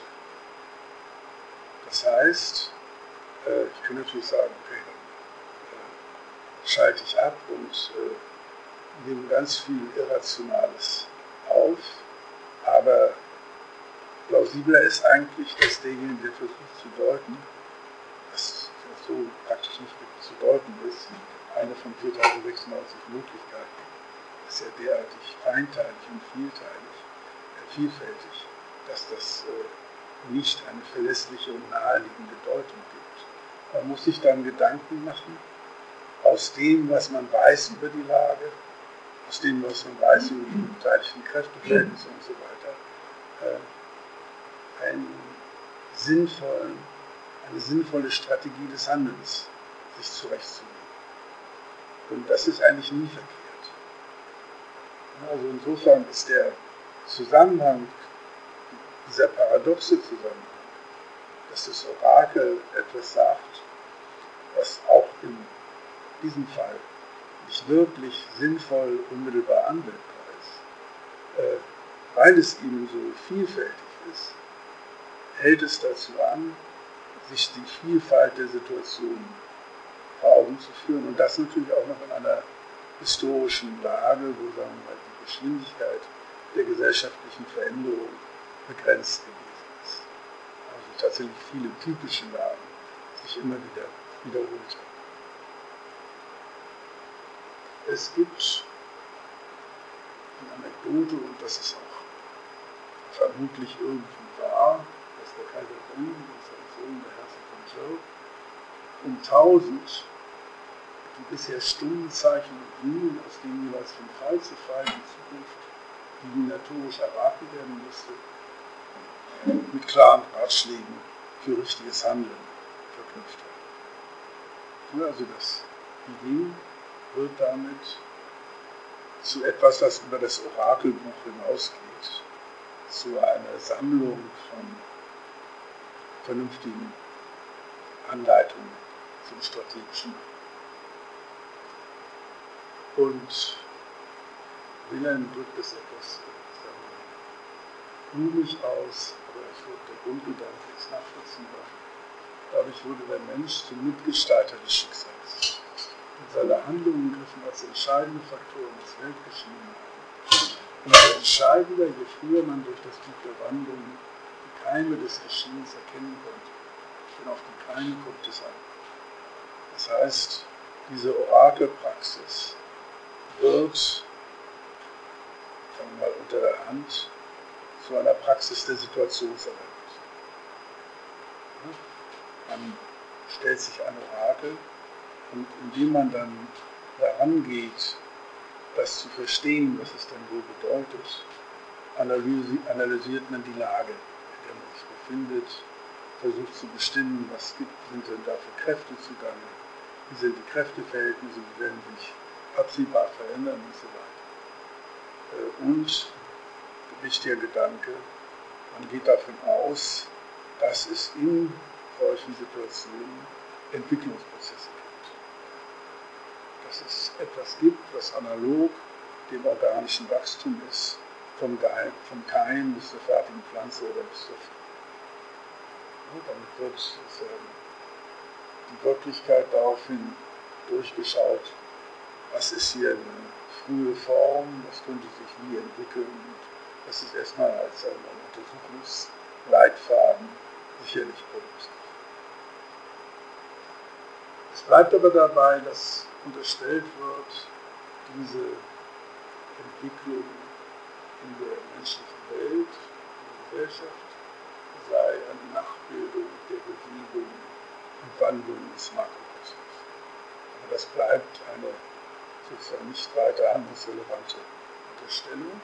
Das heißt, ich kann natürlich sagen, okay, dann schalte ich ab und nehme ganz viel Irrationales auf, aber plausibler ist eigentlich, dass derjenige, der versucht zu deuten, was so praktisch nicht zu deuten ist, eine von viertausendsechsundneunzig Möglichkeiten, ist ja derartig feinteilig und vielteilig, äh, vielfältig, dass das äh, nicht eine verlässliche und naheliegende Deutung gibt. Man muss sich dann Gedanken machen, aus dem, was man weiß über die Lage, aus dem, was man weiß über die beteiligten Kräfteverhältnisse und so weiter, äh, einen sinnvollen, eine sinnvolle Strategie des Handelns sich zurechtzulegen. Und das ist eigentlich nie verkehrt. Also insofern ist der Zusammenhang, dieser paradoxe Zusammenhang, dass das Orakel etwas sagt, was auch in diesem Fall nicht wirklich sinnvoll unmittelbar anwendbar ist, äh, weil es eben so vielfältig ist, hält es dazu an, sich die Vielfalt der Situationen vor Augen zu führen und das natürlich auch noch in einer historischen Lage, wo, sagen wir mal, die Geschwindigkeit der gesellschaftlichen Veränderung begrenzt gewesen ist. Also tatsächlich viele typische Lagen sich immer wieder wiederholt haben. Es gibt eine Anekdote, und das ist auch vermutlich irgendwie wahr, dass der Kaiser Wu und sein Sohn, der Herzog von Zhou, um tausend die bisher stummen Zeichen und Linien, aus denen jeweils von Fall zu Fall in Zukunft divinatorisch erraten werden müsste, mit klaren Ratschlägen für richtiges Handeln verknüpft hat. Also das I Ching wird damit zu etwas, was über das Orakelbuch hinausgeht, zu einer Sammlung von vernünftigen Anleitungen zum strategischen Handeln. Und Wilhelm drückt es etwas blumig aus, aber ich glaube, der Grundgedanke ist nachvollziehbar. Dadurch wurde der Mensch zum Mitgestalter des Schicksals. Und seine Handlungen griffen als entscheidende Faktoren des Weltgeschehens ein. Umso entscheidender, je früher man durch das Buch der Wandlungen die Keime des Geschehens erkennen konnte. Denn auf die Keime kommt es an. Das heißt, diese Orakelpraxis wird, sagen wir mal unter der Hand, zu einer Praxis der Situationserwägung. Man stellt sich ein Orakel und indem man dann daran geht, das zu verstehen, was es dann wohl bedeutet, analysiert man die Lage, in der man sich befindet, versucht zu bestimmen, was gibt, sind denn da für Kräfte zugange, wie sind die Kräfteverhältnisse, wie werden sich absehbar verändern und so weiter. Und, wichtiger Gedanke, man geht davon aus, dass es in solchen Situationen Entwicklungsprozesse gibt. Dass es etwas gibt, was analog dem organischen Wachstum ist, vom, Geheim, vom Keim bis zur fertigen Pflanze oder bis zur Frucht. Ja, damit wird sozusagen die Wirklichkeit daraufhin durchgeschaut, was ist hier eine frühe Form, was könnte sich wie entwickeln. Und das ist erstmal als ein Untersuchungsleitfaden sicherlich produktiv. Es bleibt aber dabei, dass unterstellt wird, diese Entwicklung in der menschlichen Welt, in der Gesellschaft, sei eine Nachbildung der Bewegung und Wandlung des Makrokosmos. Aber das bleibt eine sozusagen nicht weiter handlungsrelevante Unterstellung.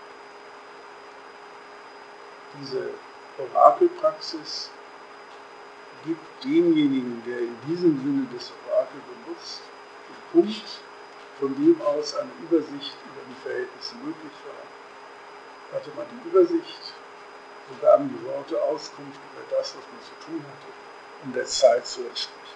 Diese Orakelpraxis gibt demjenigen, der in diesem Sinne das Orakel benutzt, den Punkt, von dem aus eine Übersicht über die Verhältnisse möglich war. Hatte man die Übersicht, so gaben die Worte Auskunft über das, was man zu tun hatte, um der Zeit zu entsprechen.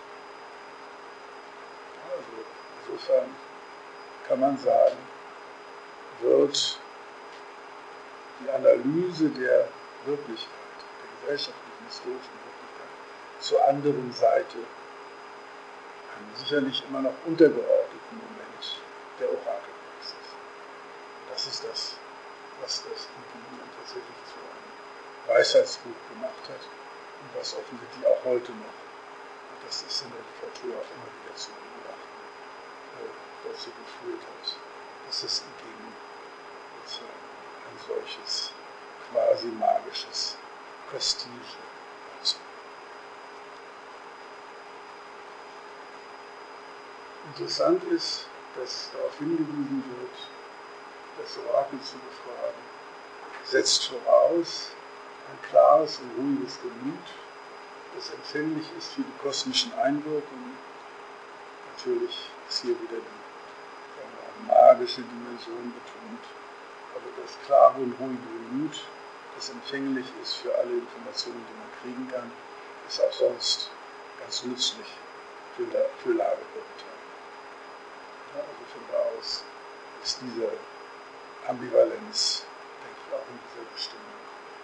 Also insofern kann man sagen, wird die Analyse der Wirklichkeit, der gesellschaftlichen, historischen Wirklichkeit, zur anderen Seite einen sicherlich immer noch untergeordneten Moment der Orakelpraxis. Das ist das, was das Individuum tatsächlich zu einem Weisheitsbuch gemacht hat und was offensichtlich auch heute noch, und das ist in der Literatur auch immer wieder zu beobachten, äh, dazu geführt hat, dass es gegen ein solches quasi magisches Prestige hat. Interessant ist, dass darauf hingewiesen wird, das Orakel zu befragen, setzt voraus ein klares und ruhiges Gemüt, das empfänglich ist für die kosmischen Einwirkungen. Natürlich ist hier wieder die magische Dimension betont, aber das klare und ruhige Gemüt, das empfänglich ist für alle Informationen, die man kriegen kann, ist auch sonst ganz nützlich für, für Lagebeurteilung. Ja, also von da aus ist diese Ambivalenz, denke ich, auch in dieser Bestimmung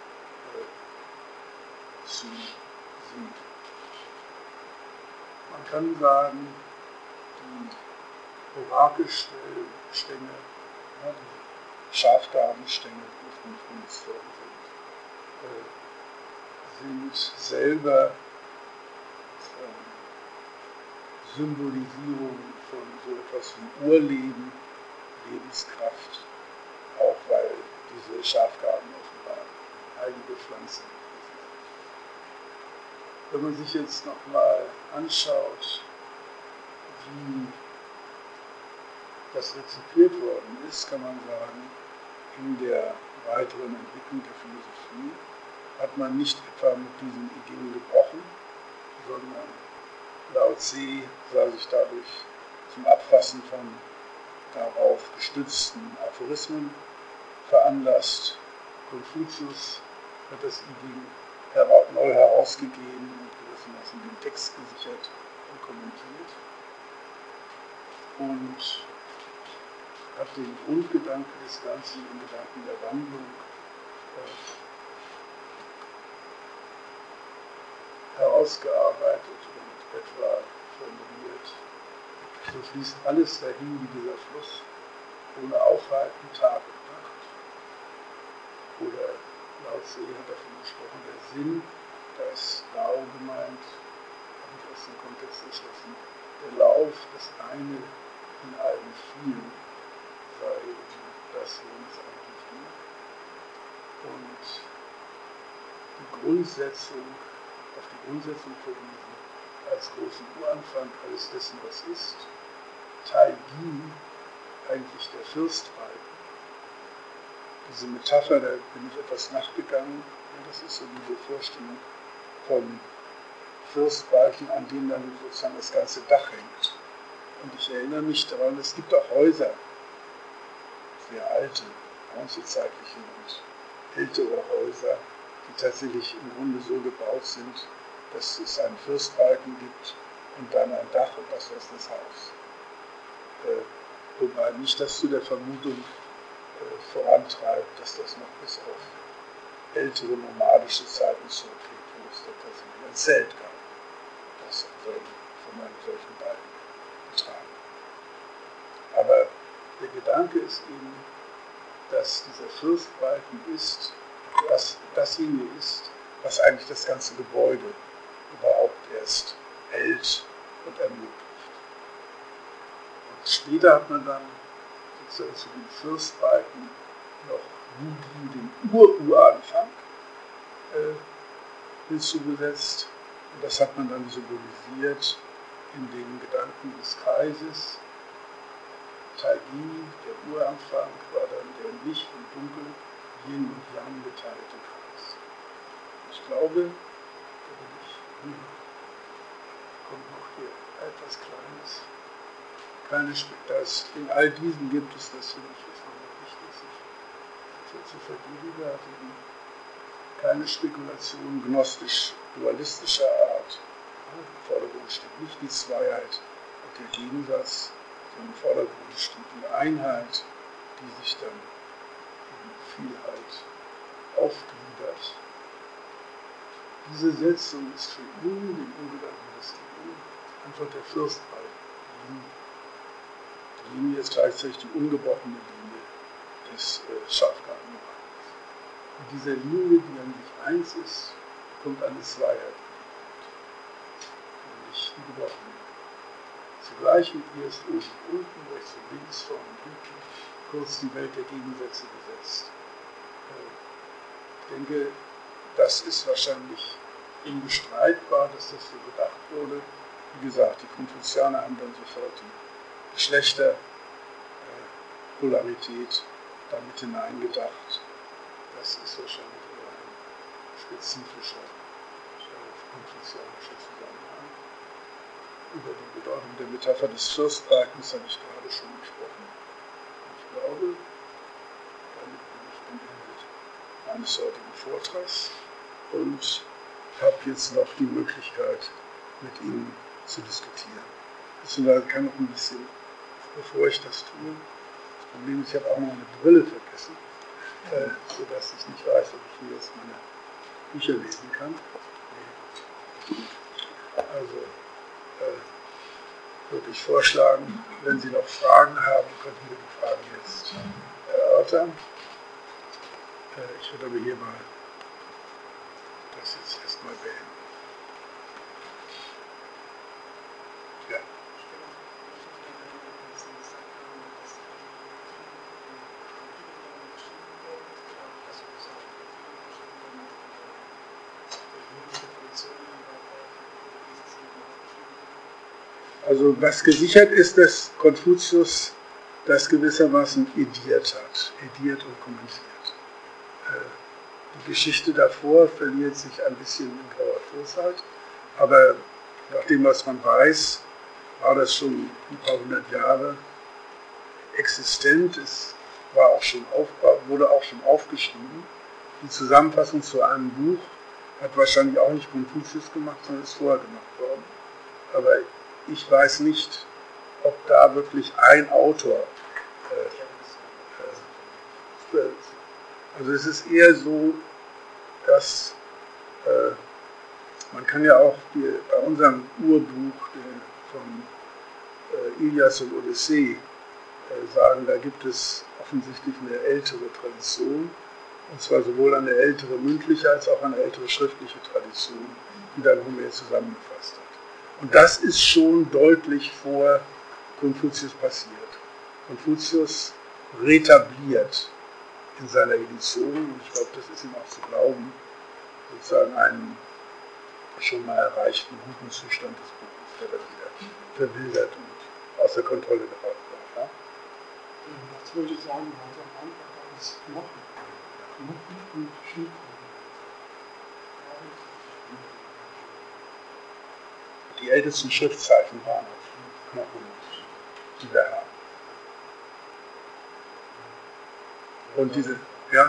äh, zu sehen. Man kann sagen, die Orakelstängel, ja, die Schafgarbenstängel, die ursprünglich benutzt worden sind, äh, sind selber äh, Symbolisierung von so etwas wie Urleben, Lebenskraft, auch weil diese Schafgarben offenbar heilige Pflanzen sind. Wenn man sich jetzt nochmal anschaut, wie das rezipiert worden ist, kann man sagen, in der weiteren Entwicklung der Philosophie hat man nicht etwa mit diesen Ideen gebrochen, sondern Lao Tse sah sich dadurch zum Abfassen von darauf gestützten Aphorismen veranlasst. Konfuzius hat das Ideen neu herausgegeben und gewissermaßen den Text gesichert und kommentiert. Und hat den Grundgedanken des Ganzen, den Gedanken der Wandlung, äh, ausgearbeitet und etwa formuliert. So fließt alles dahin wie dieser Fluss, ohne Aufhalten, Tag und Nacht. Oder Lao Tse hat davon gesprochen, der Sinn, da ist Lao gemeint, habe ich aus dem Kontext geschlossen, der Lauf, das eine in allen vielen sei das, worum es eigentlich geht. Und die Grundsetzung, auf die Grundsetzung verwiesen, als großen Uranfang alles dessen, was ist, Taigi, eigentlich der Fürstbalken. Diese Metapher, da bin ich etwas nachgegangen, das ist so diese Vorstellung von Fürstbalken, an denen dann sozusagen das ganze Dach hängt. Und ich erinnere mich daran, es gibt auch Häuser, sehr alte, bronzezeitliche und ältere Häuser, die tatsächlich im Grunde so gebaut sind, dass es einen Fürstbalken gibt und dann ein Dach und das ist das Haus. Äh, wobei nicht das zu der Vermutung äh, vorantreibt, dass das noch bis auf ältere nomadische Zeiten zurückgeht, wo es da tatsächlich ein Zelt gab, das von einem solchen Balken getragen. Aber der Gedanke ist eben, dass dieser Fürstbalken ist, dass dasjenige ist, was eigentlich das ganze Gebäude überhaupt erst hält und ermöglicht. Und später hat man dann sozusagen zu dem Fürstbalken noch Wugi, den Ur-Uranfang, äh, hinzugesetzt. Und das hat man dann symbolisiert in den Gedanken des Kreises. Taigi, der Uranfang, war dann der in Licht und Dunkel, Yin und Yang geteilte Kreis. Ich glaube, da bin ich, hm, kommt noch hier etwas Kleines. Keine das, in all diesen gibt es, das finde ich ist nochmal wichtig, sich zu vergegenwärtigen, keine Spekulation gnostisch-dualistischer Art. Im Vordergrund steht nicht die Zweiheit und der Gegensatz, sondern im Vordergrund steht die Einheit, die sich dann in Vielheit aufgliedert. Diese Setzung ist für ihn, den Ungedanken des Yin, einfach der Fürstbalken. Die Linie ist gleichzeitig die ungebrochene Linie des äh, Schafgartenrades. Und dieser Linie, die an sich eins ist, kommt eine Zweiheit, nämlich die gebrochene. Zugleich mit ihr ist oben und unten, rechts und links, vorne und hinten, kurz die Welt der Gegensätze gesetzt. Ich denke, das ist wahrscheinlich unbestreitbar, dass das so gedacht wurde. Wie gesagt, die Konfuzianer haben dann sofort die Geschlechterpolarität damit hineingedacht. Das ist wahrscheinlich eher ein spezifischer konfuzianischer Zusammenhang. Über die Bedeutung der Metapher des Fürstbalkens habe ich gerade schon gesprochen. Ich glaube, damit bin ich am Ende meines heutigen Vortrags und habe jetzt noch die Möglichkeit, mit Ihnen zu diskutieren. Beziehungsweise kann noch ein bisschen, bevor ich das tue, das Problem ist, ich habe auch noch eine Brille vergessen, äh, sodass ich nicht weiß, ob ich hier jetzt meine Bücher lesen kann. Also äh, würde ich vorschlagen, wenn Sie noch Fragen haben, könnten wir die Fragen jetzt erörtern. Äh, ich würde aber hier mal das jetzt erstmal beenden. Ja. Also was gesichert ist, dass Konfuzius das gewissermaßen ediert hat, ediert und kommentiert. Die Geschichte davor verliert sich ein bisschen in grauer Bosheit, aber nach dem, was man weiß, war das schon ein paar hundert Jahre existent. Es war auch schon auf, wurde auch schon aufgeschrieben. Die Zusammenfassung zu einem Buch hat wahrscheinlich auch nicht Konfuzius gemacht, sondern ist vorher gemacht worden. Aber ich weiß nicht, ob da wirklich ein Autor äh, äh, also es ist eher so, dass äh, Man kann ja auch die, bei unserem Urbuch der, von äh, Ilias und Odyssee äh, sagen, da gibt es offensichtlich eine ältere Tradition, und zwar sowohl eine ältere mündliche als auch eine ältere schriftliche Tradition, die dann Homer zusammengefasst hat. Und das ist schon deutlich vor Konfuzius passiert. Konfuzius retabliert in seiner Edition, und ich glaube, das ist ihm auch zu glauben, sozusagen einen schon mal erreichten guten Zustand des Buches, der dann wieder verwildert und außer Kontrolle geraten war. Ja? Das würde ich sagen, also am Anfang war es Knochen. Knochen und Schildkröten. Die ältesten Schriftzeichen waren auf Knochen, die wir haben. Und diese, ja?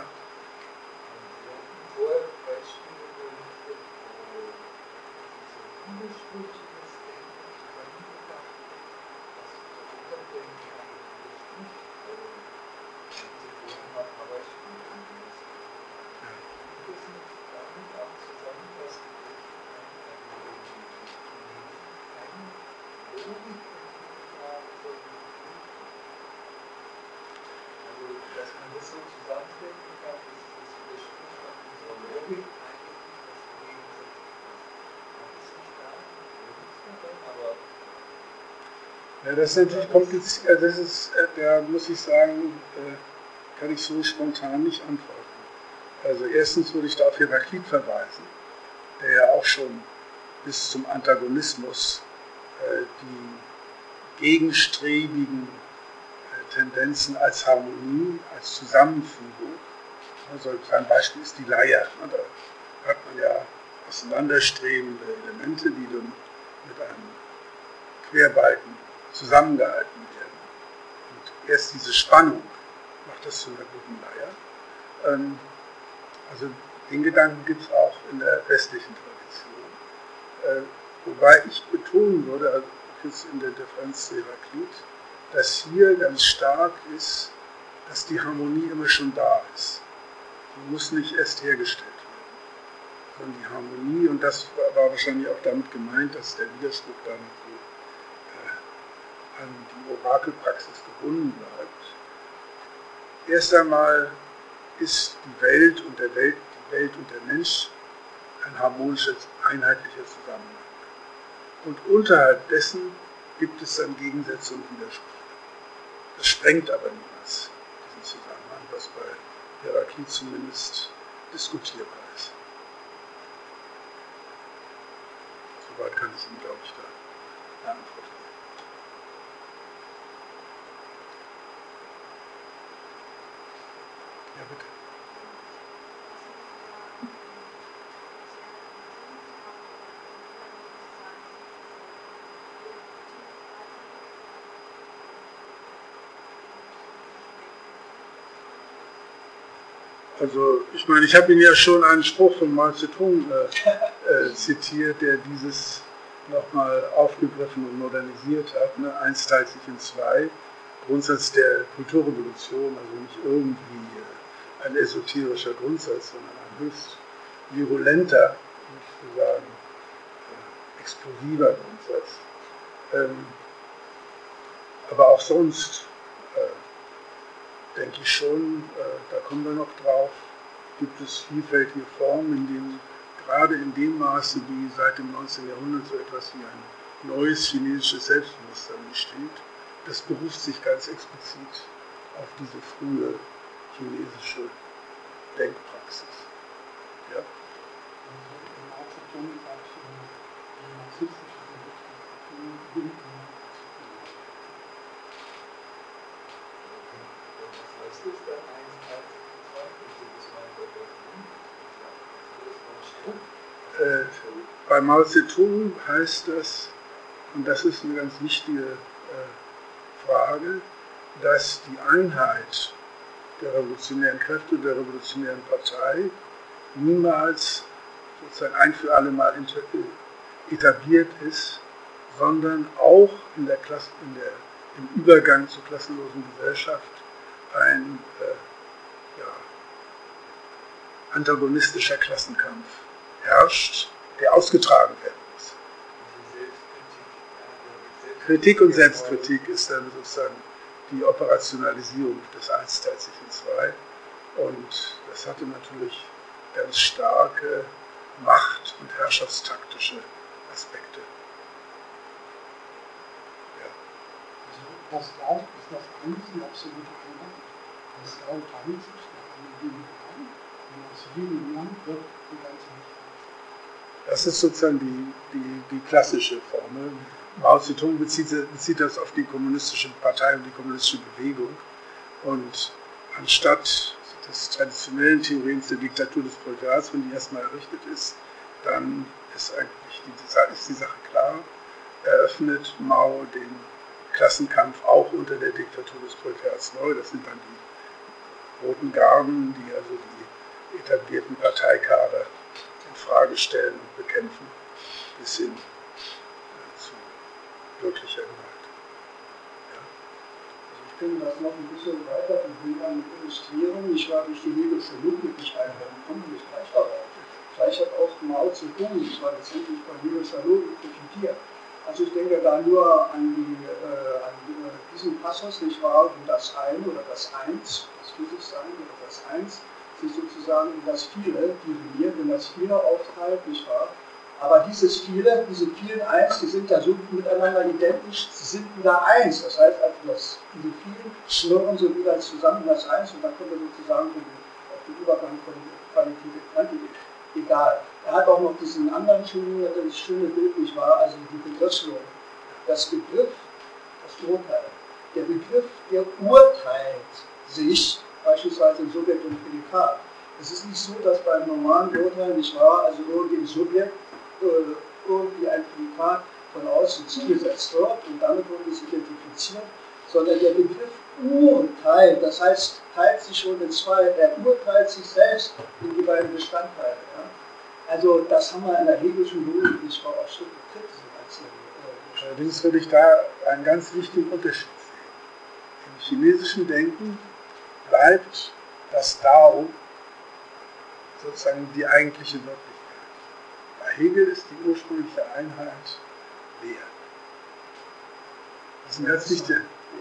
Ja, das ist natürlich kompliziert, das ist, da muss ich sagen, kann ich so spontan nicht antworten. Also erstens würde ich da auf Heraklit verweisen, der ja auch schon bis zum Antagonismus die gegenstrebigen Tendenzen als Harmonie, als Zusammenfügung, also ein Beispiel ist die Leier, da hat man ja auseinanderstrebende Elemente, die dann mit einem Querbalken zusammengehalten werden. Und erst diese Spannung macht das zu einer guten Leier. Ähm, also den Gedanken gibt es auch in der westlichen Tradition. Äh, wobei ich betonen würde, also jetzt in der Differenz zu Heraklit, dass hier ganz stark ist, dass die Harmonie immer schon da ist. Die muss nicht erst hergestellt werden. Sondern die Harmonie, und das war wahrscheinlich auch damit gemeint, dass der Widerspruch dann an die Orakelpraxis gebunden bleibt. Erst einmal ist die Welt und der Welt, die Welt und der Mensch ein harmonisches, einheitlicher Zusammenhang. Und unterhalb dessen gibt es dann Gegensätze und Widersprüche. Das sprengt aber niemals diesen Zusammenhang, was bei Heraklit zumindest diskutierbar ist. Soweit kann ich Ihnen, glaube ich, da antworten. Ja, bitte. Also, ich meine, ich habe Ihnen ja schon einen Spruch von Mao Zedong äh, äh, zitiert, der dieses nochmal aufgegriffen und modernisiert hat. Ne? Eins teilt sich in zwei. Grundsatz der Kulturrevolution, also nicht irgendwie äh, ein esoterischer Grundsatz, sondern ein höchst virulenter, nicht zu sagen, äh, explosiver Grundsatz. Ähm, aber auch sonst äh, denke ich schon, äh, da kommen wir noch drauf, gibt es vielfältige Formen, in denen gerade in dem Maße, wie seit dem neunzehnten Jahrhundert so etwas wie ein neues chinesisches Selbstbewusstsein entsteht. Das beruft sich ganz explizit auf diese frühe chinesische Denkpraxis. Ja? Äh, bei Mao Zedong heißt das, und das ist eine ganz wichtige äh, Frage, dass die Einheit der revolutionären Kräfte, der revolutionären Partei niemals sozusagen ein für alle Mal etabliert ist, sondern auch in der Klasse, in der, im Übergang zur klassenlosen Gesellschaft ein äh, ja, antagonistischer Klassenkampf herrscht, der ausgetragen werden muss. Kritik und Selbstkritik ist dann sozusagen die Operationalisierung des Eins teilt sich in zwei. Und das hatte natürlich ganz starke Macht- und herrschaftstaktische Aspekte. Ja. Also das Laut ist das Eins die absolute Einheit. Das Laut handelt sich nach einem Leben an und aus jedem Land wird die ganze Welt. Das ist sozusagen die, die, die klassische Formel. Mao Zedong bezieht, bezieht das auf die kommunistische Partei und die kommunistische Bewegung. Und anstatt des traditionellen Theorems der Diktatur des Proletariats, wenn die erstmal errichtet ist, dann ist eigentlich die, ist die Sache klar. Eröffnet Mao den Klassenkampf auch unter der Diktatur des Proletariats neu. Das sind dann die Roten Garden, die also die etablierten Parteikader in Frage stellen und bekämpfen, bis hin zu wirklicher Gewalt. Ich finde das noch ein bisschen weiter und will dann illustrieren. Ich war durch die hegelische Logik nicht einwenden, komme ich gleich darauf. Vielleicht hat auch Mao Zedong, ich war letztendlich bei hegelischer Logik profitiert. Also ich denke da nur an, die, äh, an die, äh, diesen Passus, nicht wahr, wo das Ein oder das Eins, das Physiksein oder das Eins, sich sozusagen in das Viele definiert, in das Viele aufteilt, nicht wahr? Aber dieses Viele, diese vielen Eins, die sind ja so miteinander identisch, sie sind wieder eins. Das heißt also, dass diese vielen schnurren so wieder zusammen in das Eins und dann kommen wir sozusagen auf den Übergang von Qualität und Quantität. Egal. Er hat auch noch diesen anderen schönen, das schöne Bild, nicht wahr? Also die Begriffslogik. Das Begriff, das Urteil. Der Begriff, der urteilt sich, beispielsweise in Subjekt und Prädikat. Es ist nicht so, dass beim normalen Urteil, nicht wahr, also nur dem Subjekt irgendwie ein Prädikat von außen zugesetzt wird und damit wird es identifiziert, sondern der Begriff Urteil, das heißt, teilt sich schon in zwei, er urteilt sich selbst in die beiden Bestandteile. Ja? Also das haben wir in der hegelischen Logik nicht auch Stück kritisiert. Allerdings würde ich da einen ganz wichtigen Unterschied sehen. Im chinesischen Denken bleibt das Dao sozusagen die eigentliche Wirklichkeit. Bei Hegel ist die ursprüngliche Einheit Leer. Das ist ein ganz wichtiger.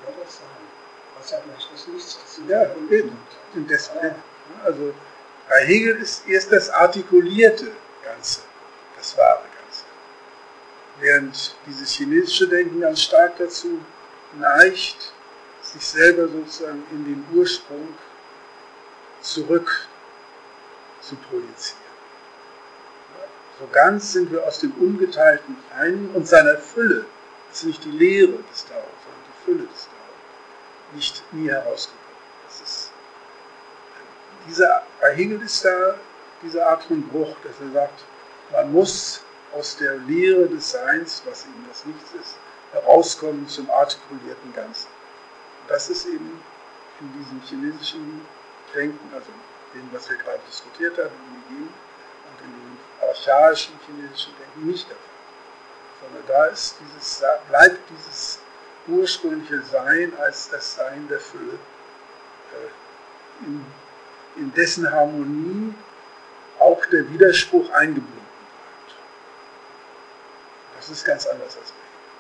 Was ja gleich das Nichts ist. Ja, und deswegen, also bei Hegel ist erst das artikulierte Ganze, das wahre Ganze. Während dieses chinesische Denken ganz stark dazu neigt, sich selber sozusagen in den Ursprung zurück zu projizieren. So ganz sind wir aus dem ungeteilten Einen und seiner Fülle, das ist nicht die Leere des Dao, sondern die Fülle des Dao, nicht nie herausgekommen. Das ist, dieser, bei Hegel ist da diese Art von Bruch, dass er sagt, man muss aus der Leere des Seins, was eben das Nichts ist, herauskommen zum artikulierten Ganzen. Und das ist eben in diesem chinesischen Denken, also dem, was wir gerade diskutiert haben, in Yin und in dem archaischen chinesischen Denken nicht der Fall. Sondern da ist dieses, bleibt dieses ursprüngliche Sein als das Sein der Fülle, in, in dessen Harmonie auch der Widerspruch eingebunden bleibt. Das ist ganz anders als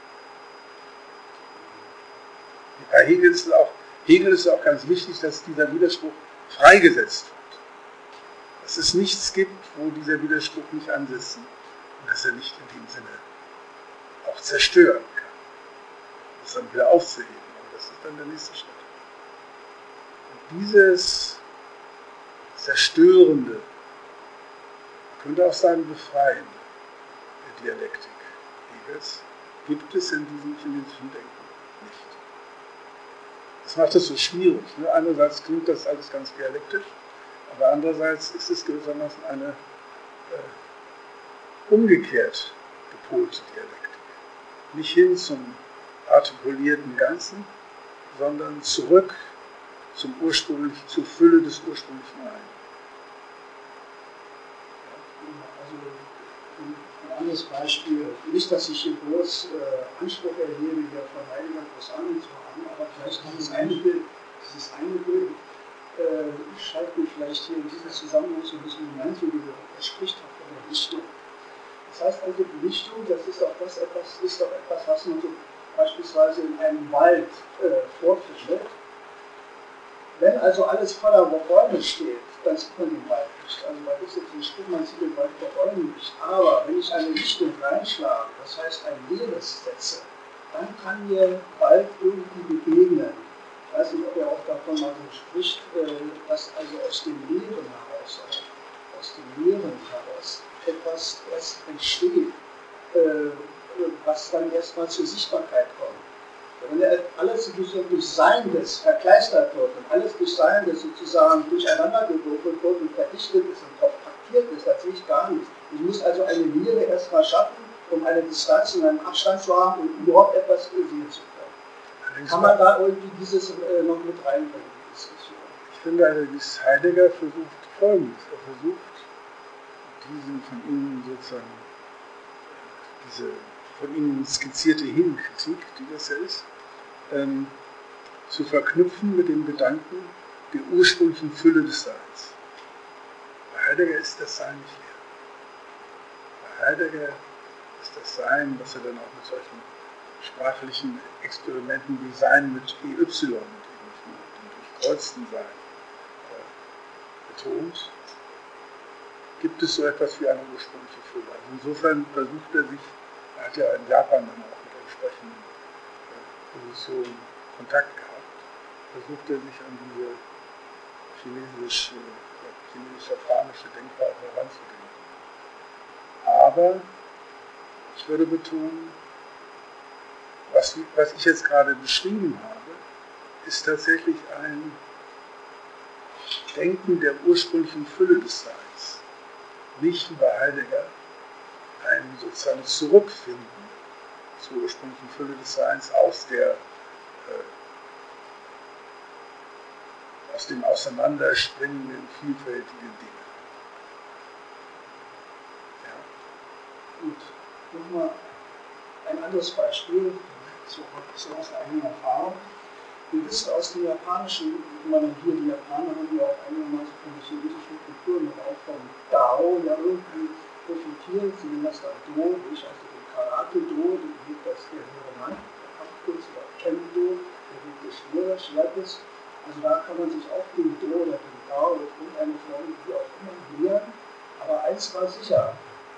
bei Hegel. Bei Hegel ist es auch, Hegel ist auch ganz wichtig, dass dieser Widerspruch freigesetzt wird. Dass es nichts gibt, wo dieser Widerspruch nicht ansetzen und dass er nicht in dem Sinne auch zerstören kann. Das dann wieder aufzuheben. Und das ist dann der nächste Schritt. Und dieses Zerstörende, man könnte auch sagen Befreiende der Dialektik Hegels, gibt es in diesem chinesischen Denken nicht. Das macht es so schwierig. Ne? Einerseits klingt das alles ganz dialektisch, aber andererseits ist es gewissermaßen eine äh, umgekehrt gepolte Dialektik. Nicht hin zum artikulierten Ganzen, sondern zurück zum ursprünglichen, zur Fülle des ursprünglichen Einen. Also ein anderes Beispiel, nicht, dass ich hier groß äh, Anspruch erhebe, hier von Heidegger etwas Ahnung zu haben, aber vielleicht dieses eine Bild, dieses eine Bild äh, scheint mir vielleicht hier in diesem Zusammenhang so ein bisschen hineinzugehen, er spricht auch von der Dichtung. Das heißt also, die Lichtung, das ist auch das etwas, ist doch etwas, was man so beispielsweise in einem Wald äh, vorfindet. Wenn also alles voller Bäume steht, dann sieht man den Wald nicht. Also man ist jetzt nicht gut, man sieht den Wald vor Bäumen nicht. Aber wenn ich eine Lichtung reinschlage, das heißt ein leeres setze, dann kann mir Wald irgendwie begegnen. Ich weiß nicht, ob er auch davon mal so spricht, dass also aus dem Leeren heraus, aus dem Leeren heraus etwas erst entsteht, was dann erstmal zur Sichtbarkeit kommt. Wenn alles durch Seiendes verkleistert wird und alles durch Seiendes sozusagen durcheinander gewürfelt wird und verdichtet ist und kompaktiert ist, dann sehe ich gar nichts. Ich muss also eine Leere erstmal schaffen, um eine Distanz und einen Abstand zu haben und überhaupt etwas sehen zu können. Kann man da irgendwie dieses äh, noch mit reinbringen? Ich finde allerdings, Heidegger versucht Folgendes. Er versucht, diesen von Ihnen sozusagen, diese von Ihnen skizzierte Hegel-Kritik, die das ja ist, ähm, zu verknüpfen mit dem Gedanken der ursprünglichen Fülle des Seins. Bei Heidegger ist das Sein nicht leer. Bei Heidegger ist das Sein, was er dann auch mit solchen sprachlichen Experimenten wie Sein mit E Y, mit dem durchkreuzten Sein, äh, betont, gibt es so etwas wie eine ursprüngliche Fülle. Also insofern versucht er sich, er hat ja in Japan dann auch mit entsprechenden äh, Positionen Kontakt gehabt, versucht er sich an diese chinesisch, äh, chinesisch-japanische Denkweise heranzudenken. Aber ich würde betonen, was, was ich jetzt gerade beschrieben habe, ist tatsächlich ein Denken der ursprünglichen Fülle des Seins. Nicht wie bei Heidegger ein sozusagen Zurückfinden zur ursprünglichen Fülle des Seins aus, der, äh, aus dem auseinanderspringenden, vielfältigen Dingen. Ja. Gut, nochmal ein anderes Beispiel, so aus der eigenen Erfahrung. Wir wissen aus dem Japanischen, ich meine, hier die Japaner haben ja auch einigermaßen von der chinesischen Kultur und auch vom Dao ja irgendwie profitiert. Sie nennen das dann Do, ich also den Karate-Do, den Weg das der höhere Mann, der Kampfkunst, oder Kendo, der Weg des Schwertes. Also da kann man sich auch den Do oder den Dao oder irgendeine Form, wie auch immer, lehren. Aber eins war sicher,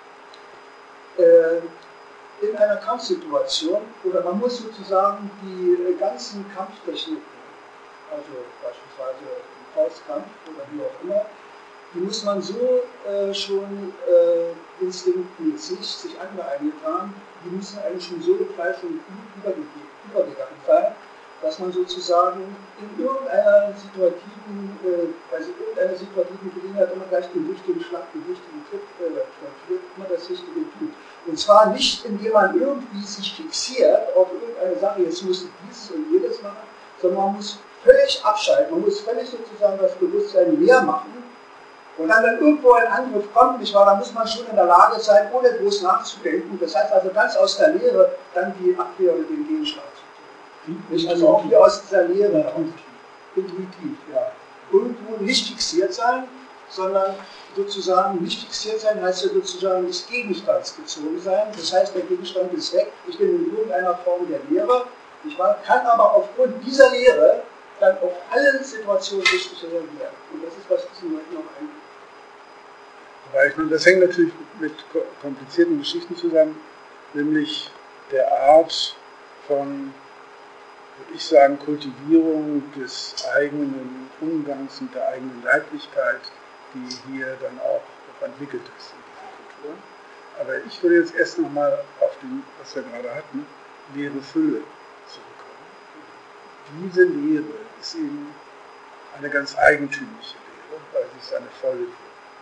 äh, in einer Kampfsituation, oder man muss sozusagen die ganzen Kampftechniken, also beispielsweise den Faustkampf oder wie auch immer, die muss man so äh, schon äh, instinktiv sich angeeignet haben, die müssen eigentlich schon so gleich schon gut übergegangen sein, dass man sozusagen in irgendeiner situativen, äh, also irgendeiner situativen Gelegenheit immer gleich den richtigen Schlag, den richtigen Tritt äh, immer das Richtige tut. Und zwar nicht, indem man irgendwie sich fixiert auf irgendeine Sache, jetzt muss ich dieses und jedes machen, sondern man muss völlig abschalten, man muss völlig sozusagen das Bewusstsein leer machen. Und dann, wenn irgendwo ein Angriff kommt, nicht wahr, dann muss man schon in der Lage sein, ohne groß nachzudenken. Das heißt also ganz aus der Lehre dann die Abwehr oder den Gegenschlag zu tun. Nicht? Also auch hier aus dieser Lehre heraus. Intuitiv, ja. Irgendwo nicht fixiert sein, sondern sozusagen nicht fixiert sein heißt ja sozusagen des Gegenstands bezogen sein. Das heißt, der Gegenstand ist weg. Ich bin in irgendeiner Form der Lehre. Ich kann aber aufgrund dieser Lehre dann auf alle Situationen richtig reagieren. Und das ist, was diesen Leuten noch eingeht. Weil ich meine, das hängt natürlich mit komplizierten Geschichten zusammen, nämlich der Art von, würde ich sagen, Kultivierung des eigenen Umgangs mit der eigenen Leiblichkeit, die hier dann auch entwickelt ist in dieser Kultur. Aber ich würde jetzt erst nochmal auf den, was wir gerade hatten, leere Fülle zurückkommen. Diese Lehre ist eben eine ganz eigentümliche Lehre, weil sie ist eine volle Lehre.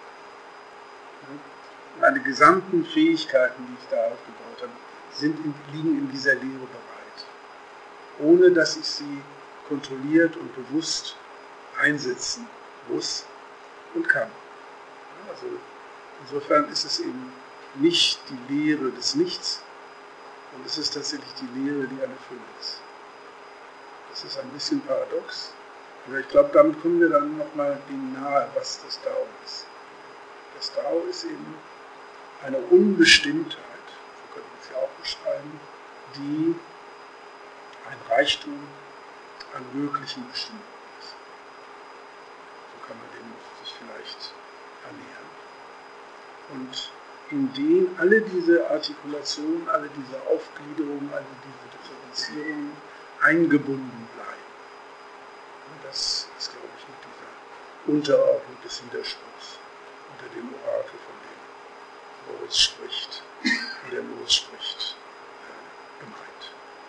Meine gesamten Fähigkeiten, die ich da aufgebaut habe, sind in, liegen in dieser Lehre bereit, ohne dass ich sie kontrolliert und bewusst einsetzen muss und kann. Also insofern ist es eben nicht die Lehre des Nichts, sondern es ist tatsächlich die Lehre, die eine Fülle ist. Das ist ein bisschen paradox, aber ich glaube, damit kommen wir dann nochmal dem nahe, was das Dao ist. Das Dao ist eben eine Unbestimmtheit, so könnte man es ja auch beschreiben, die ein Reichtum an möglichen Bestimmungen ist. So kann man dem sich vielleicht annähern. Und in denen alle diese Artikulationen, alle diese Aufgliederungen, alle diese Differenzierungen eingebunden bleiben. Und das ist, glaube ich, mit dieser Unterordnung des Widerspruchs unter dem Orakel, von dem Moritz spricht, von der Moritz spricht, äh, gemeint.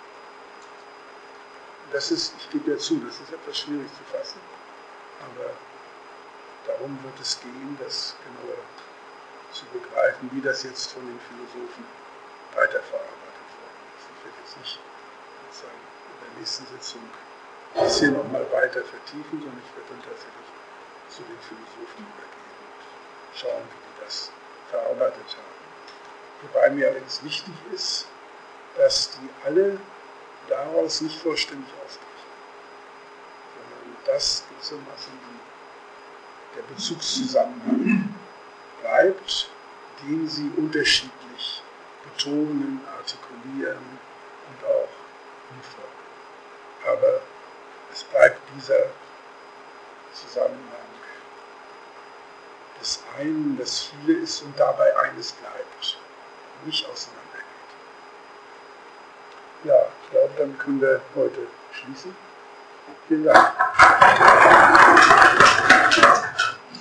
Das ist, ich gebe ja zu, das ist etwas schwierig zu fassen, aber darum wird es gehen, das genauer zu begreifen, wie das jetzt von den Philosophen weiterverarbeitet worden ist. Ich werde jetzt nicht sozusagen in der nächsten Sitzung das hier nochmal weiter vertiefen, sondern ich werde dann tatsächlich zu den Philosophen übergehen und schauen, wie die das verarbeitet haben. Wobei mir allerdings wichtig ist, dass die alle daraus nicht vollständig ausbrechen, sondern dass gewissermaßen der Bezugszusammenhang bleibt, den sie unterschiedlich betonen, artikulieren und auch liefern. Aber es bleibt dieser Zusammenhang des einen, das viele ist und dabei eines bleibt, nicht auseinandergeht. Ja, ich glaube, dann können wir heute schließen. Vielen Dank.